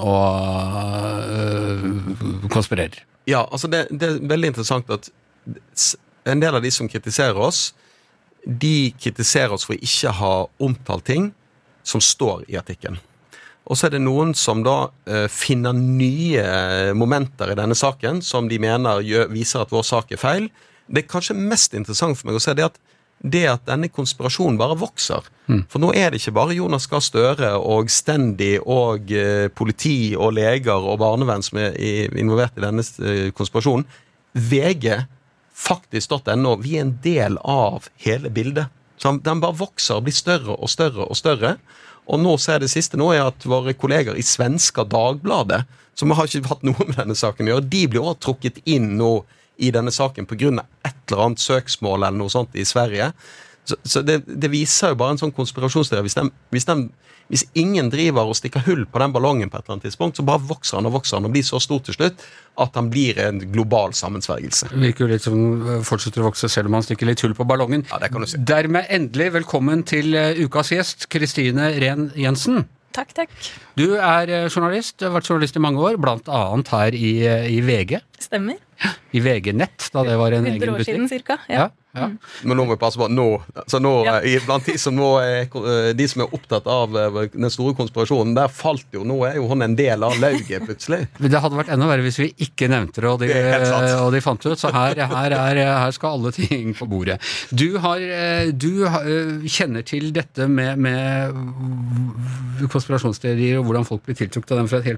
og konspirerer. Ja, altså det er veldig interessant at en del av de som kritiserer oss, de kritiserer oss for ikke ha omtalt ting som står i artikkelen. Og så er det noen som da finner nye momenter i denne saken som de mener viser at vår sak er feil. Det er kanskje mest interessant for meg å se det at denne konspirasjonen bare vokser. For nå er det ikke bare Jonas Gahr Støre og Stendi og politi og leger og barnevern som er involvert i denne konspirasjonen. VG, faktisk.no, vi er en del av hele bildet. Så den bare vokser og blir større og større og større. Og nå ser det siste nå er at våre kolleger i Svenska Dagbladet, som har ikke hatt noe med denne saken å gjøre, de blir også trukket inn nå i denne saken på grunn av et eller annet søksmål eller noe sånt i Sverige. Så det viser jo bare en sånn konspirasjonsteori. Hvis ingen driver og stikker hull på den ballongen på et eller annet tidspunkt, så bare vokser han og blir så stor til slutt at han blir en global sammensvergelse. Det virker jo litt som fortsetter å vokse selv om han stikker litt hull på ballongen. Ja, det kan du si. Dermed endelig velkommen til ukas gjest, Kristine Rehn Jensen. Takk. Du er journalist, du har vært journalist i mange år, blant annet her i VG. Stemmer. I VG Nett, da det var en egen butikk. 100 år siden, cirka. Ja. Men nå må vi passe på blant de som er opptatt av den store konspirasjonen, der falt jo, nå er jo hun en del av lauget plutselig. Det hadde vært enda verre hvis vi ikke nevnte det, og de fant ut, så her skal alle ting på bordet. Du kjenner til dette med konspirasjonsteorier og hvordan folk blir tiltrukket av dem fra på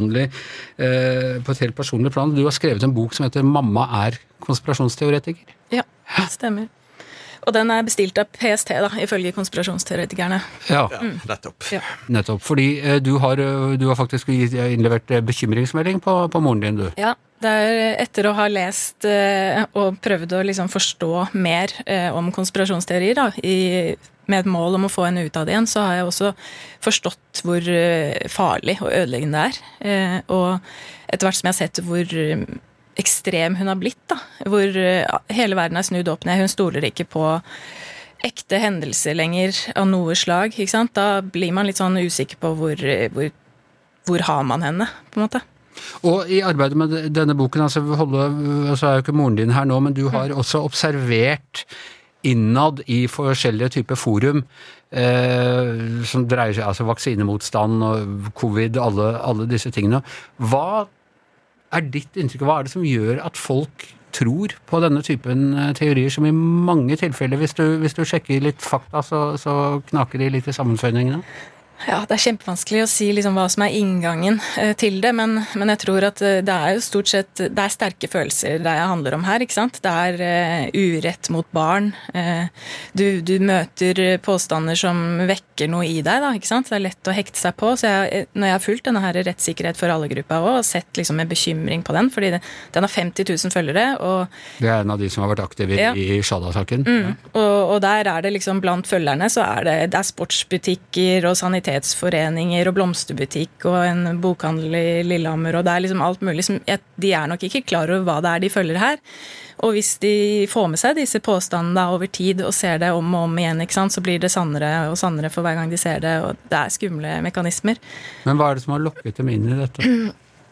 et helt personlig plan. Du har skrevet en bok som heter «Mamma er konspirasjonsteoretiker». Ja, stemmer. Og den er bestilt av PST, da, ifølge konspirasjonsteoretikerne. Ja, nettopp. Ja. Nettopp, fordi du har faktisk innlevert bekymringsmelding på moren din, du. Ja, det er etter å ha lest og prøvd å liksom forstå mer om konspirasjonsteorier, da, med et mål om å få henne ut av det igjen, så har jeg også forstått hvor farlig og ødeleggende det er. Og etter hvert som jeg har sett hvor ekstrem hun har blitt, da, hvor hele verden er snudd opp ned. Hun stoler ikke på ekte hendelser lenger av noe slag, ikke sant? Da blir man litt sånn usikker på hvor har man henne, på en måte. Og i arbeidet med denne boken, så er jo ikke moren din her nå, men du har også observert innad i forskjellige typer forum som dreier seg, altså vaksinemotstand og covid, alle disse tingene. Hva er ditt inntrykk? Hva er det som gjør at folk tror på denne typen teorier som i mange tilfeller, hvis du sjekker litt fakta, så knaker de litt i sammenføyningene? Ja, det er kjempevanskelig å si liksom hva som er inngangen til det, men jeg tror at det er jo stort sett, det er sterke følelser det handler om her, ikke sant? Det er urett mot barn. Du møter påstander som vekker noe i deg, da, ikke sant? Det er lett å hekte seg på, så når jeg har fulgt denne her rettssikkerhet for alle gruppa også, og sett liksom med bekymring på den, fordi den har 50 000 følgere, og det er en av de som har vært aktive i Shada-saken. Og der er det liksom, blant følgerne, så er det sportsbutikker og sanitære sanitetsforeninger og blomsterbutikk og en bokhandel i Lillehammer, og det liksom alt mulig som de nok ikke klar over hva det de følger her. Og hvis de får med seg disse påstandene over tid og ser det om og om igjen, ikke sant, så blir det sannere og sannere for hver gang de ser det, og det skumle mekanismer. Men hva det som har lokket dem inn i dette?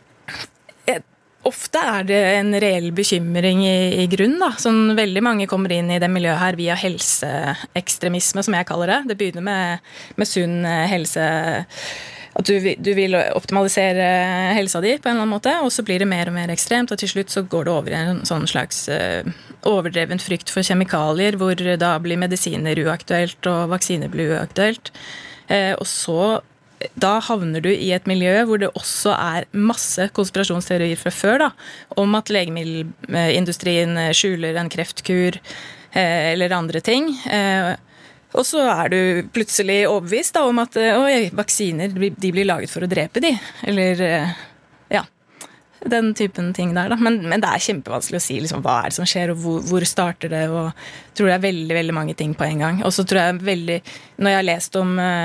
Ofte det en reell bekymring i grunn, da. Sånn veldig mange kommer inn i det miljøet her via helseekstremisme, som jeg kaller det. Det begynner med sunn helse, at du vil optimalisere helsa di på en eller annen måte, og så blir det mer og mer ekstremt, og til slutt så går det over i en sånn slags overdreven frykt for kjemikalier, hvor da blir medisiner uaktuelt, og vaksiner blir uaktuelt. Og så da havner du i et miljø hvor det også masse konspirasjonsteorier fra før, da, om at legemiddelindustrien skjuler en kreftkur eller andre ting. Og så du plutselig overbevist da, om at vaksiner de blir laget for å drepe de, eller den typen ting der. Da. Men det kjempevanskelig å si liksom, hva det som skjer, og hvor starter det, og jeg tror det veldig, veldig mange ting på en gang. Og så tror jeg når jeg har lest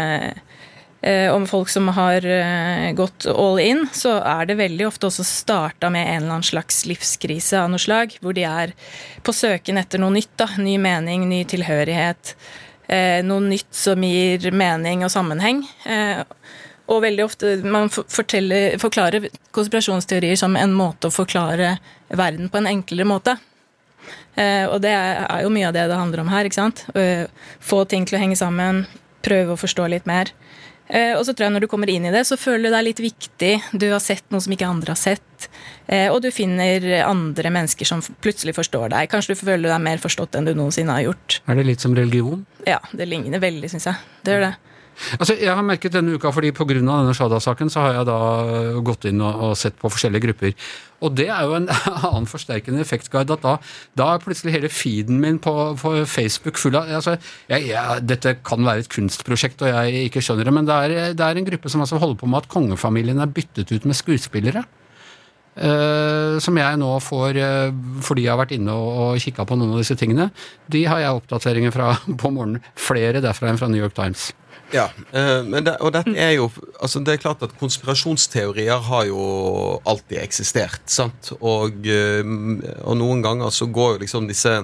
om folk som har gått all in, så det veldig ofte også startet med en eller annen slags livskrise av noe slag, hvor de på søken etter noe nytt, da, ny mening, ny tilhørighet, noe nytt som gir mening og sammenheng. Og veldig ofte man forklarer konspirasjonsteorier som en måte å forklare verden på en enklere måte. Og det jo mye av det handler om her, ikke sant? Få ting til å henge sammen, prøve å forstå litt mer. Og så tror jeg når du kommer inn i det, så føler du deg litt viktig. Du har sett noe som ikke andre har sett. Og du finner andre mennesker som plutselig forstår deg. Kanskje du føler deg mer forstått enn du noensinne har gjort. Det litt som religion? Ja, det ligner veldig, synes jeg. Det gjør det. Altså, jeg har merket denne uka, fordi på grunn av denne Shada-saken så har jeg da gått inn og sett på forskjellige grupper. Og det jo en annen forsterkende effektguide, at da plutselig hele feeden min på Facebook full av, altså, dette kan være et kunstprosjekt, og jeg ikke skjønner det, men det en gruppe som altså holder på med at kongefamilien byttet ut med skuespillere. Som jeg nå får, fordi jeg har vært inne og kikket på noen av disse tingene, de har jeg oppdateringer fra på morgenen, flere derfra enn fra New York Times. Ja, og dette jo, altså det klart at konspirasjonsteorier har jo alltid eksistert, sant? Og noen ganger så går jo liksom disse,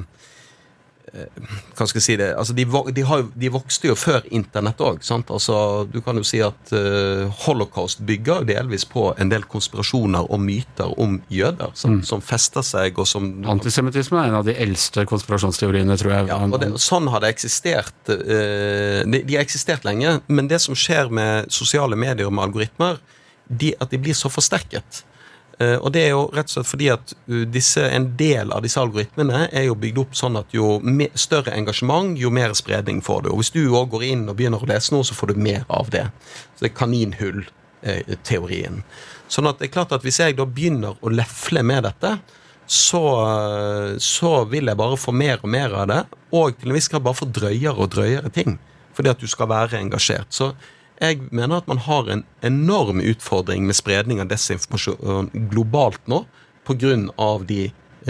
hva skal jeg si det, altså de vokste jo før internett også, sant? Altså du kan jo si at Holocaust bygger delvis på en del konspirasjoner og myter om jøder, som fester seg og som... Antisemittisme en av de eldste konspirasjonsteoriene, tror jeg. Ja, og sånn har det eksistert, de har eksistert lenge, men det som skjer med sosiale medier og med algoritmer, at de blir så forsterket. Og det jo rett og slett fordi at en del av disse algoritmene jo bygd opp sånn at jo større engasjement, jo mer spredning får du. Og hvis du også går inn og begynner å lese noe, så får du mer av det. Så det kaninhull-teorien. Sånn at det klart at hvis jeg da begynner å lefle med dette, så vil jeg bare få mer og mer av det, og til en viss grad bare få drøyere og drøyere ting, fordi at du skal være engasjert. Så jeg mener at man har en enorm utfordring med spredning av desinformasjon globalt nå, på grunn av de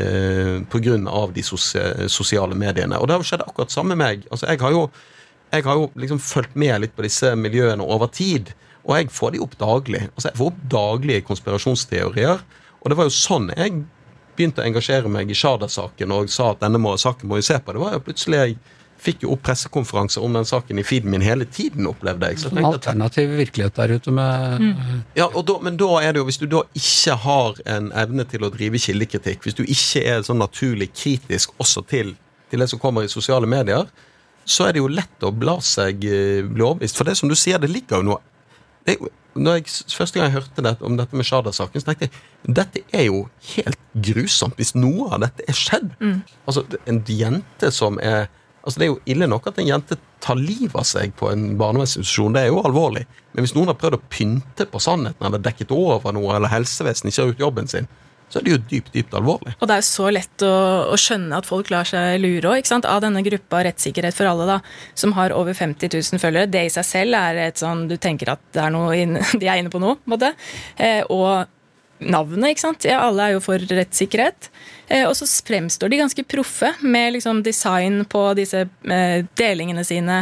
sosiale mediene. Og det har skjedd akkurat samme med meg. Altså, jeg har jo liksom fulgt med litt på disse miljøene over tid, og jeg får de opp daglig. Altså, jeg får opp daglige konspirasjonsteorier, og det var jo sånn jeg begynte å engasjere meg i Shada-saken, og sa at denne saken må jeg se på. Det var jo plutselig jeg fikk jo opp pressekonferanser om den saken i feeden min hele tiden, opplevde jeg. Så jeg alternativ virkelighet der ute med... Ja, men da det jo, hvis du da ikke har en evne til å drive kildekritikk, hvis du ikke sånn naturlig kritisk også til det som kommer i sosiale medier, så det jo lett å bli overbevist. For det som du sier, det ligger jo noe... Første gang jeg hørte om dette med Shada-saken, så tenkte jeg, dette jo helt grusomt hvis noe av dette skjedd. Altså, en jente som Altså det jo ille nok at en jente tar liv av seg på en barnevernsinstitusjon, det jo alvorlig. Men hvis noen har prøvd å pynte på sannheten, eller dekket over noe, eller helsevesen ikke har gjort jobben sin, så det jo dypt alvorlig. Og det jo så lett å skjønne at folk lar seg lure også, ikke sant? Av denne gruppa Rettssikkerhet for alle da, som har over 50 000 følgere. Det i seg selv et sånn, du tenker at det noe de inne på noe, på en måte. Og navnet, ikke sant? Ja, alle jo for rettssikkerhet. Og så fremstår de ganske proffe med liksom design på disse delingene sine,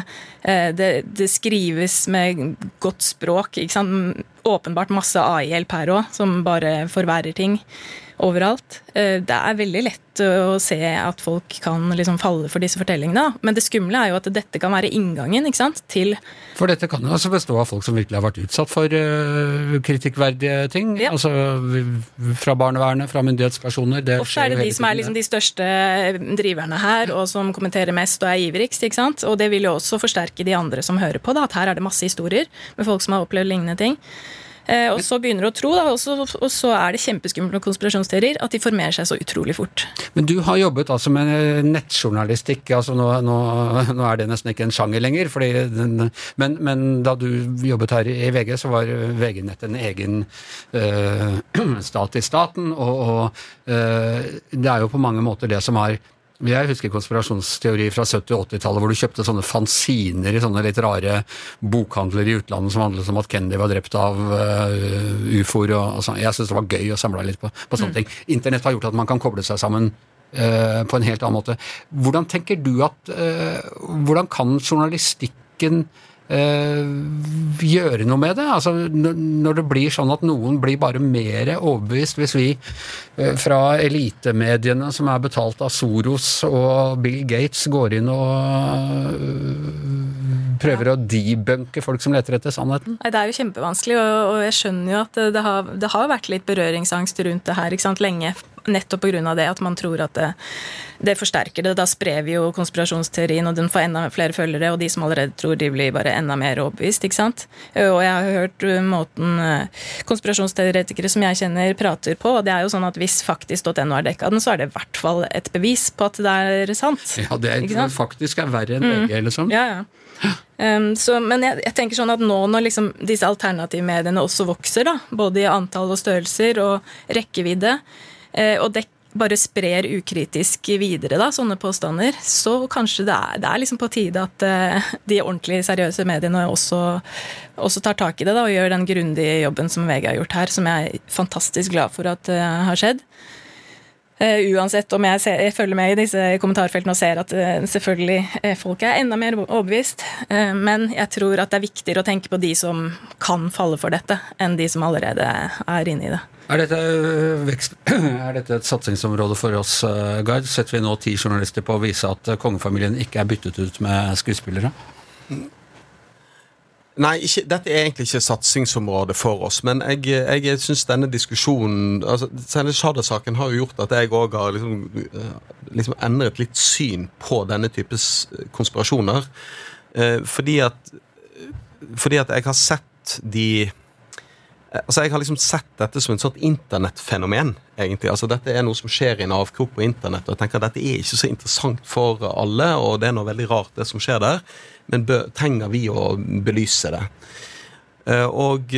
Det skrives med godt språk, ikke sant? Åpenbart masse AI-hjelp her også, som bare forverrer ting overalt. Det veldig lett å se at folk kan liksom falle for disse fortellingene, men det skumle jo at dette kan være inngangen, ikke sant, til... For dette kan jo altså bestå av folk som virkelig har vært utsatt for kritikkverdige ting, altså fra barnevernet, fra myndighetspersoner. Ofte det de som liksom de største driverne her, og som kommenterer mest og ivrigst, ikke sant? Og det vil jo også forsterke de andre som hører på, da, at her det masse historier med folk som har opplevd lignende ting. Og så begynner du å tro, da, og så det kjempeskummelt med konspirasjonsteorier, at de formerer seg så utrolig fort. Men du har jobbet altså med nettjournalistikk, altså nå det nesten ikke en sjanger lenger, men da du jobbet her i VG, så var VG-nett en egen stat i staten, og det jo på mange måter det som jeg husker konspirasjonsteori fra 70- og 80-tallet, hvor du kjøpte sånne fanziner i sånne litt rare bokhandler i utlandet som handlet om at Kennedy var drept av UFO'er og sånn. Jeg synes det var gøy å samle litt på sånne ting. Internett har gjort at man kan koble seg sammen på en helt annen måte. Hvordan tenker du hvordan kan journalistikken gjøre noe med det? Altså, når det blir sånn at noen blir bare mer overbevist, hvis vi fra elitemediene som betalt av Soros og Bill Gates går inn og prøver å debunke folk som leter etter sannheten? Nei, det jo kjempevanskelig, og jeg skjønner jo at det har vært litt berøringsangst rundt det her, ikke sant, lenge, nettopp på grunn av det, at man tror at det forsterker det. Da sprer vi jo konspirasjonsteorien, og den får enda flere følgere, og de som allerede tror, de blir bare enda mer overbevist, ikke sant? Og jeg har hørt måten konspirasjonsteoretikere som jeg kjenner prater på, og det jo sånn at hvis faktisk.no dekka den, så det i hvert fall et bevis på at det sant. Ja, det faktisk verre enn VG, liksom. Ja. Men jeg tenker sånn at nå når liksom disse alternative mediene også vokser, da, både i antall og størrelser og rekkevidde, og det bare sprer ukritisk videre da, sånne påstander, så kanskje det liksom på tide at de ordentlig seriøse mediene også tar tak i det da, og gjør den grundige jobben som VG har gjort her, som jeg fantastisk glad for at har skjedd. Uansett om jeg følger med i disse kommentarfeltene og ser at selvfølgelig folk enda mer overbevist, men jeg tror at det viktigere å tenke på de som kan falle for dette, enn de som allerede inne i det. Dette et satsingsområde for oss, Gard? Setter vi nå 10 journalister på å vise at kongefamilien ikke byttet ut med skuespillere? Nei, dette egentlig ikke satsingsområde for oss, men jeg synes denne diskusjonen, altså denne Shahada-saken har jo gjort at jeg også har liksom endret litt syn på denne types konspirasjoner, fordi at jeg har sett altså jeg har liksom sett dette som et sånt internettfenomen, egentlig. Altså dette noe som skjer i en avkrok på internett, og jeg tenker at dette ikke så interessant for alle, og det noe veldig rart det som skjer der, men trenger vi å belyse det. Og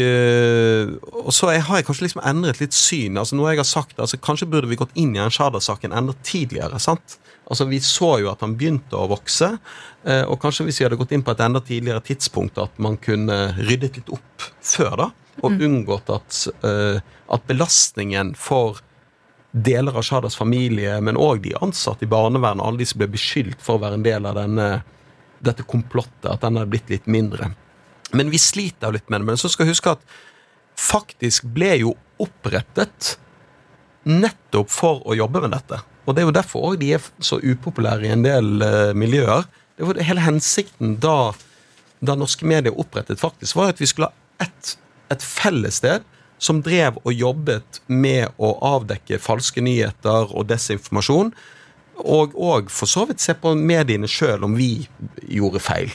så har jeg kanskje liksom endret litt syn, altså noe jeg har sagt, altså kanskje burde vi gått inn i en Shahada-saken enda tidligere, sant? Altså vi så jo at han begynte å vokse, og kanskje hvis vi hadde gått inn på et enda tidligere tidspunkt, at man kunne ryddet litt opp før da, og unngått at belastningen for deler av Shahadas familie, men også de ansatte i barnevernet, alle de som ble beskyldt for å være en del av dette komplottet, at den har blitt litt mindre. Men vi sliter jo litt med det, men så skal jeg huske at faktisk ble jo opprettet nettopp for å jobbe med dette. Og det jo derfor også de så upopulære i en del miljøer. Det var hele hensikten da norske medier opprettet faktisk, var at vi skulle ha et fellessted som drev og jobbet med å avdekke falske nyheter og desinformasjon, og for så vidt se på mediene selv om vi gjorde feil.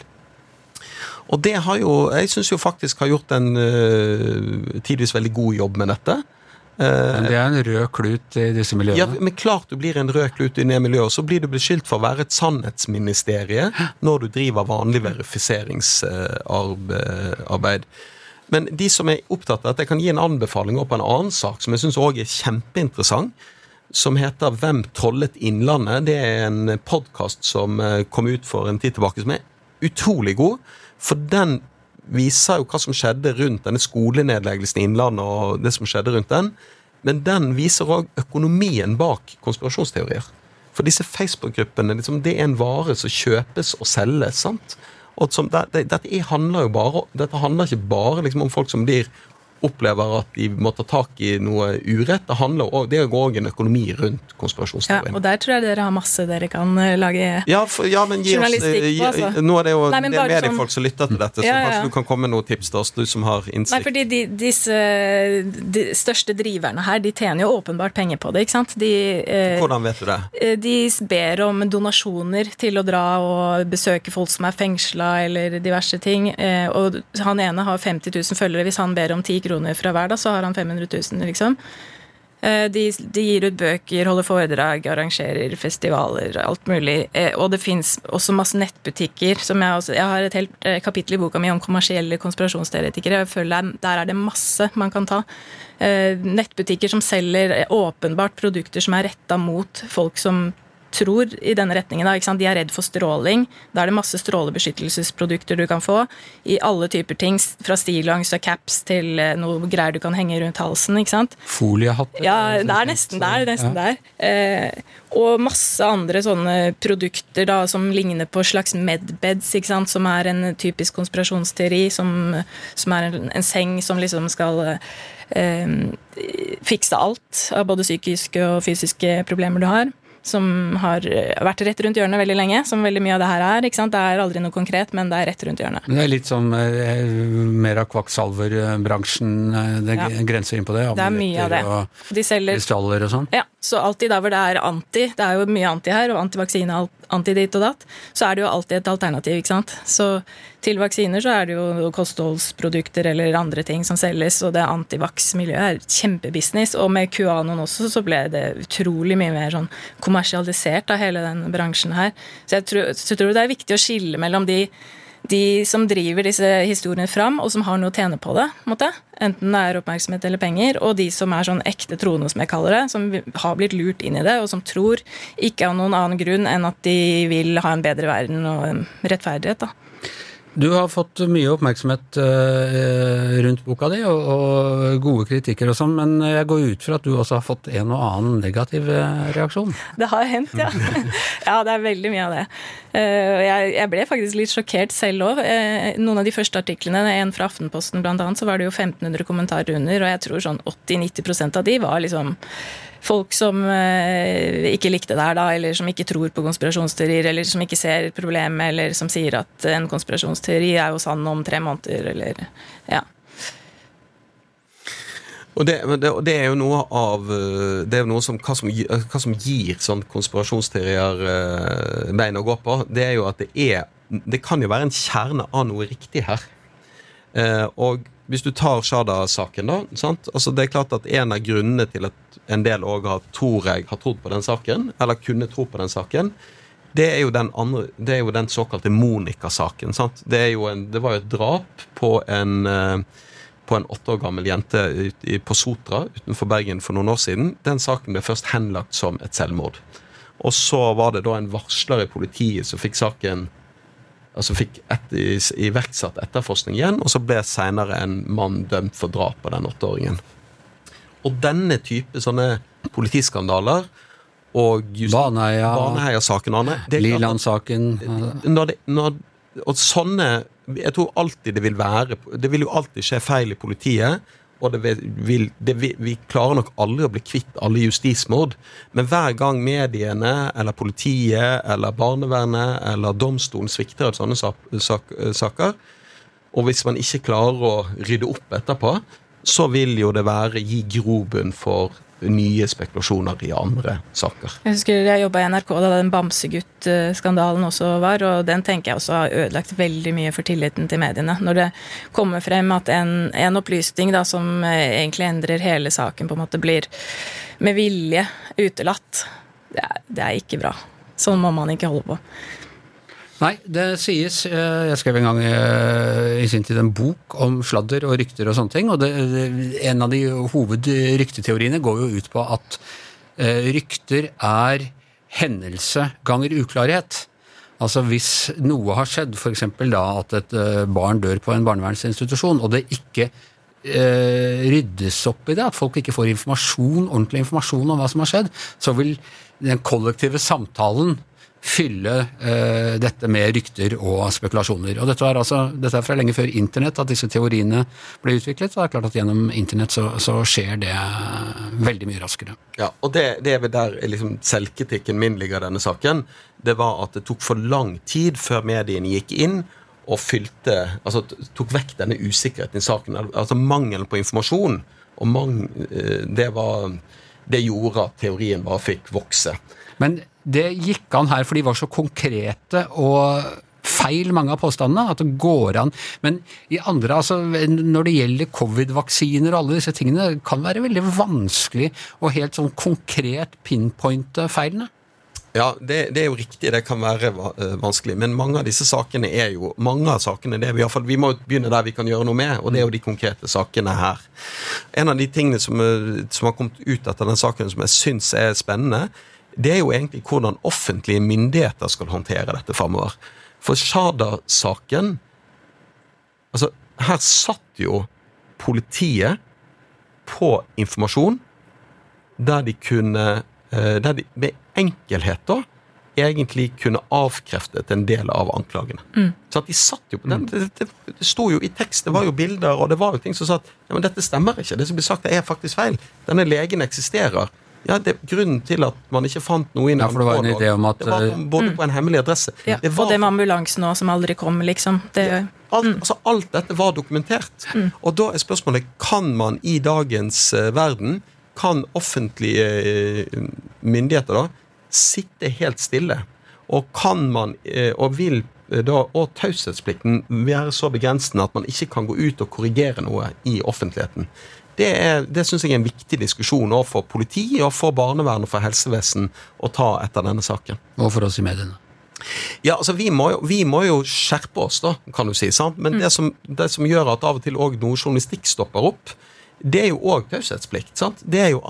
Og det har jo, jeg synes jo faktisk har gjort en tidvis veldig god jobb med dette. Men det en rød klut i disse miljøene? Ja, men klart du blir en rød klut i det miljøet, så blir du beskyldt for å være et sannhetsministerie når du driver vanlig verifiseringsarbeid. Men de som opptatt av at jeg kan gi en anbefaling på en annen sak, som jeg synes også kjempeinteressant, som heter Hvem trollet Innlandet? Det en podcast som kom ut for en tid tilbake, som utrolig god, for den viser jo hva som skjedde rundt denne skolenedleggelsen i Innlandet, og det som skjedde rundt den, men den viser også økonomien bak konspirasjonsteorier. For disse Facebook-gruppene, liksom, det en vare som kjøpes og selges, sant? Og dette handler ikke bare liksom, om folk som opplever at de må ta tak I noe urett. Det handler også, det går også en økonomi rundt konspirasjonsteorien. Ja, og der tror jeg dere har masse dere kan lage men journalistikk på, altså. Nå det jo det mediefolk som lytter til dette, så kanskje du kan komme med noen tips til oss, du som har innsikt. Nei, fordi de største driverne her, de tjener jo åpenbart penger på det, ikke sant? Hvordan vet du det? De ber om donasjoner til å dra og besøke folk som fengslet, eller diverse ting, og han ene har 50 000 følgere, hvis han ber om 10 kroner fra hver, da, så har han 500 000, liksom. De gir ut bøker, holder foredrag, arrangerer festivaler, alt mulig. Og det finnes også masse nettbutikker, som jeg har et helt kapittel I boka mi om kommersielle konspirasjonsteoretikere. Jeg føler der det masse man kan ta. Nettbutikker som selger åpenbart produkter som rettet mot folk som tror I denne retningen da, ikke sant? De redd for stråling. Da det masse strålebeskyttelsesprodukter du kan få I alle typer ting, fra stillongs og caps til noe greier du kan henge rundt halsen, ikke sant? Foliehatter? Ja, det nesten der. Og masse andre sånne produkter da, som ligner på slags medbeds, ikke sant? Som en typisk konspirasjonsteori, som en seng som liksom skal fikse alt av både psykiske og fysiske problemer du har. Som har vært rett rundt hjørnet veldig lenge, som veldig mye av det her ikke sant? Det aldri noe konkret, men det rett rundt hjørnet. Det litt som mer av kvakksalverbransjen, det grenser inn på det. Det mye av det. De selger krystaller og sånn. Ja, så alltid der hvor det anti, det jo mye anti her, og antivaksine, anti-dit og datt, så det jo alltid et alternativ, ikke sant? Så til vaksiner så det jo kostholdsprodukter eller andre ting som selges, og det antivaks-miljøet kjempebusiness, og med QAnon også så ble det utrolig mye mer sånn kommersialisert av hele den bransjen her. Så jeg tror det viktig å skille mellom de som driver disse historiene fram, og som har noe å tjene på det, måtte. Enten det oppmerksomhet eller penger, og de som sånn ekte troende, som jeg kaller det, som har blitt lurt inn I det, og som tror ikke av noen annen grunn enn at de vil ha en bedre verden og rettferdighet, da. Du har fått mye oppmerksomhet rundt boka di, og gode kritikker og sånn, men jeg går ut fra at du også har fått en og annen negativ reaksjon. Det har hendt, ja. Ja, det veldig mye av det. Jeg ble faktisk litt sjokkert selv også. Noen av de første artiklene, en fra Aftenposten blant annet, så var det jo 1500 kommentarer under, og jeg tror sånn 80-90% av de var liksom folk som ikke likte det her da, eller som ikke tror på konspirasjonsteorier, eller som ikke ser problemet, eller som sier at en konspirasjonsteori jo sann om 3 måneder, eller ja. Og det jo noe av det jo noe som hva som gir sånn konspirasjonsteorier bein å gå på, det jo at det kan jo være en kjerne av noe riktig her. Og hvis du tar Shada-saken da, sant? Altså det klart at en av grunnene til at en del også har trodd på den saken, eller kunne tro på den saken, det jo den såkalte Monica-saken, sant? Det var jo et drap på en 8 år gammel jente på Sotra, utenfor Bergen for noen år siden. Den saken ble først henlagt som et selvmord. Og så var det da en varsler I politiet som fikk saken fikk iverksatt etterforskning igjen, og så ble senere en mann dømt for drap av den 8-åringen. Og denne type sånne politiskandaler og Baneheia-saken, Liland-saken, og sånne, jeg tror alltid det vil jo alltid skje feil I politiet, og vi klarer nok aldri å bli kvitt alle justismord, men hver gang mediene, eller politiet, eller barnevernet, eller domstolen svikter av sånne saker, og hvis man ikke klarer å rydde opp etterpå, så vil jo det gi grobunn for nye spekulasjoner I andre saker. Jeg husker jeg jobbet I NRK da den Bamsegutt-skandalen også var, og den tenker jeg også har ødelagt veldig mye for tilliten til mediene. Når det kommer frem at en opplysning da, som egentlig endrer hele saken, på en måte blir med vilje utelatt, det ikke bra. Sånn må man ikke holde på. Nei, det sies, jeg skrev en gang I sin tid en bok om sladder og rykter og sånne ting, og en av de hovedrykteteoriene går jo ut på at rykter hendelse ganger uklarhet. Altså hvis noe har skjedd, for eksempel da at et barn dør på en barnevernsinstitusjon, og det ikke ryddes opp I det, at folk ikke får ordentlig informasjon om hva som har skjedd, så vil den kollektive samtalen fylle dette med rykter og spekulasjoner. Og dette er fra lenge før internett at disse teoriene ble utviklet, og det er klart at gjennom internett så skjer det veldig mye raskere. Ja, og det er vel der liksom selvkritikken min ligger i denne saken. Det var at det tok for lang tid før mediene gikk inn og tok vekk denne usikkerheten i saken, altså mangelen på informasjon, og det gjorde at teorien bare fikk vokse. Men det gikk an her, for de var så konkrete og feil mange av påstandene, at det går an. Men i andre, når det gjelder covid-vaksiner og alle disse tingene, kan det være veldig vanskelig å helt sånn konkret pinpointe feilene. Ja, det er jo riktig, det kan være vanskelig, men mange av disse sakene vi må begynne der vi kan gjøre noe med, og det er jo de konkrete sakene her. En av de tingene som har kommet ut etter den saken som jeg synes er spennende, det er jo egentlig hvordan offentlige myndigheter skal håndtere dette fremover. For Shahada-saken, her satt jo politiet på informasjon der de med enkelhet da, egentlig kunne avkreftet en del av anklagene. Så at de satt jo på den, det stod jo i tekst, det var jo bilder, og det var jo ting som sa at ja, men dette stemmer ikke, det som blir sagt er faktisk feil. Denne legen eksisterer. Ja, det er grunnen til at man ikke fant noe inn. Ja, for det var en idé om at... Det var både på en hemmelig adresse. Ja, og det med ambulansen også, som aldri kom, liksom. Alt dette var dokumentert. Og da er spørsmålet, kan man i dagens verden, kan offentlige myndigheter da, sitte helt stille? Og kan man, og vil da, og taushetsplikten være så begrensende at man ikke kan gå ut og korrigere noe i offentligheten? Det synes jeg er en viktig diskusjon også for politi, og for barnevern og for helsevesen å ta etter denne saken. Og for oss i mediene. Ja, vi må jo skjerpe oss da, kan du si, sant? Men det som gjør at av og til også noe journalistikk stopper opp, det er jo også taushetsplikt, sant? Det er jo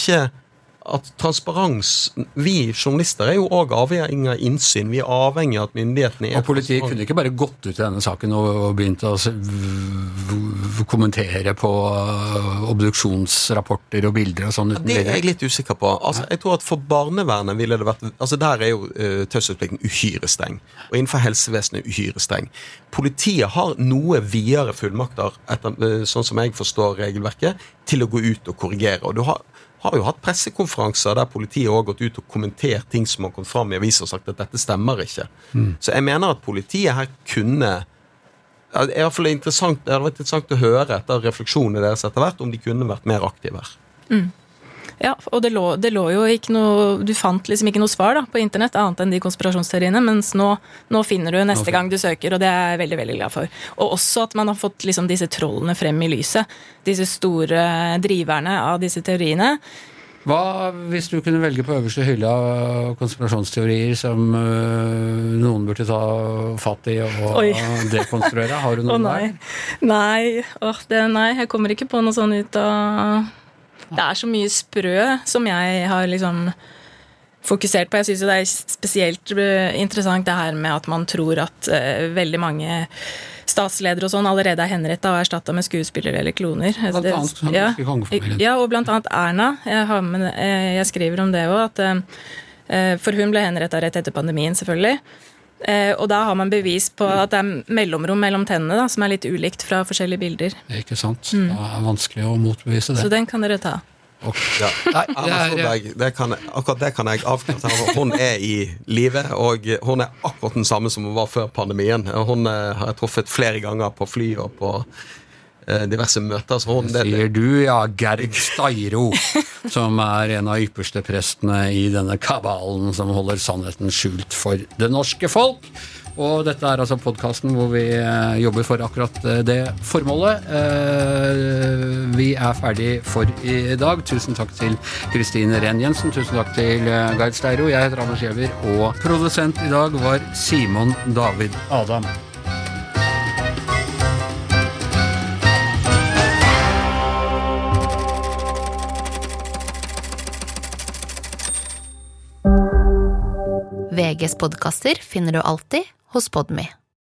at transparens, vi journalister er jo også avhengig av innsyn, vi er avhengig av at myndighetene og politiet kunne ikke bare gått ut i denne saken og begynt å kommentere på obduksjonsrapporter og bilder og sånn. Det er jeg litt usikker på. Jeg tror at for barnevernet ville det vært, der er jo taushetsplikten uhyre streng, og innenfor helsevesenet uhyre streng. Politiet har noe videre fullmakter, sånn som jeg forstår regelverket, til å gå ut og korrigere, og du har jo hatt pressekonferanser der politiet har gått ut og kommentert ting som har kommet fram i aviser og sagt at dette stemmer ikke. Så jeg mener at politiet her kunne, det er i hvert fall interessant, det hadde vært interessant å høre etter refleksjonene deres etter hvert, om de kunne vært mer aktive her. Ja, og det lå jo ikke noe, du fant liksom ikke noe svar da, på internett, annet enn de konspirasjonsteoriene, mens nå finner du neste gang du søker, og det er jeg veldig, veldig glad for. Og også at man har fått liksom disse trollene frem i lyset, disse store driverne av disse teoriene. Hva hvis du kunne velge på øverste hylle av konspirasjonsteorier som noen burde ta fatt i og dekonstruere? Har du noen der? Nei, jeg kommer ikke på noe sånn ut av... Det er så mye sprø som jeg har liksom fokusert på. Jeg synes det er spesielt interessant det her med at man tror at veldig mange statsledere og sånn allerede er henrettet og erstattet med skuespillere eller kloner. Blant annet ja, og blant annet Erna. Jeg skriver om det også, for hun ble henrettet rett etter pandemien selvfølgelig. Og da har man bevis på at det er mellomrom mellom tennene da, som er litt ulikt fra forskjellige bilder. Det er ikke sant. Det er vanskelig å motbevise det. Så den kan dere ta. Ja. Akkurat det kan jeg avklare. Hun er i live, og hun er akkurat den samme som hun var før pandemien. Hun har truffet flere ganger på fly og på diverse møter. Sier du, ja, Gerd Steiro, som er en av ypperste prestene i denne kabalen som holder sannheten skjult for det norske folk. Og dette er altså podcasten hvor vi jobber for akkurat det formålet. Vi er ferdig for i dag. Tusen takk til Kristine Ren Jensen, tusen takk til Gerd Steiro. Jeg heter Anders Giæver, og produsent i dag var Simon David Adam. VGs podcaster finner du alltid hos Podme.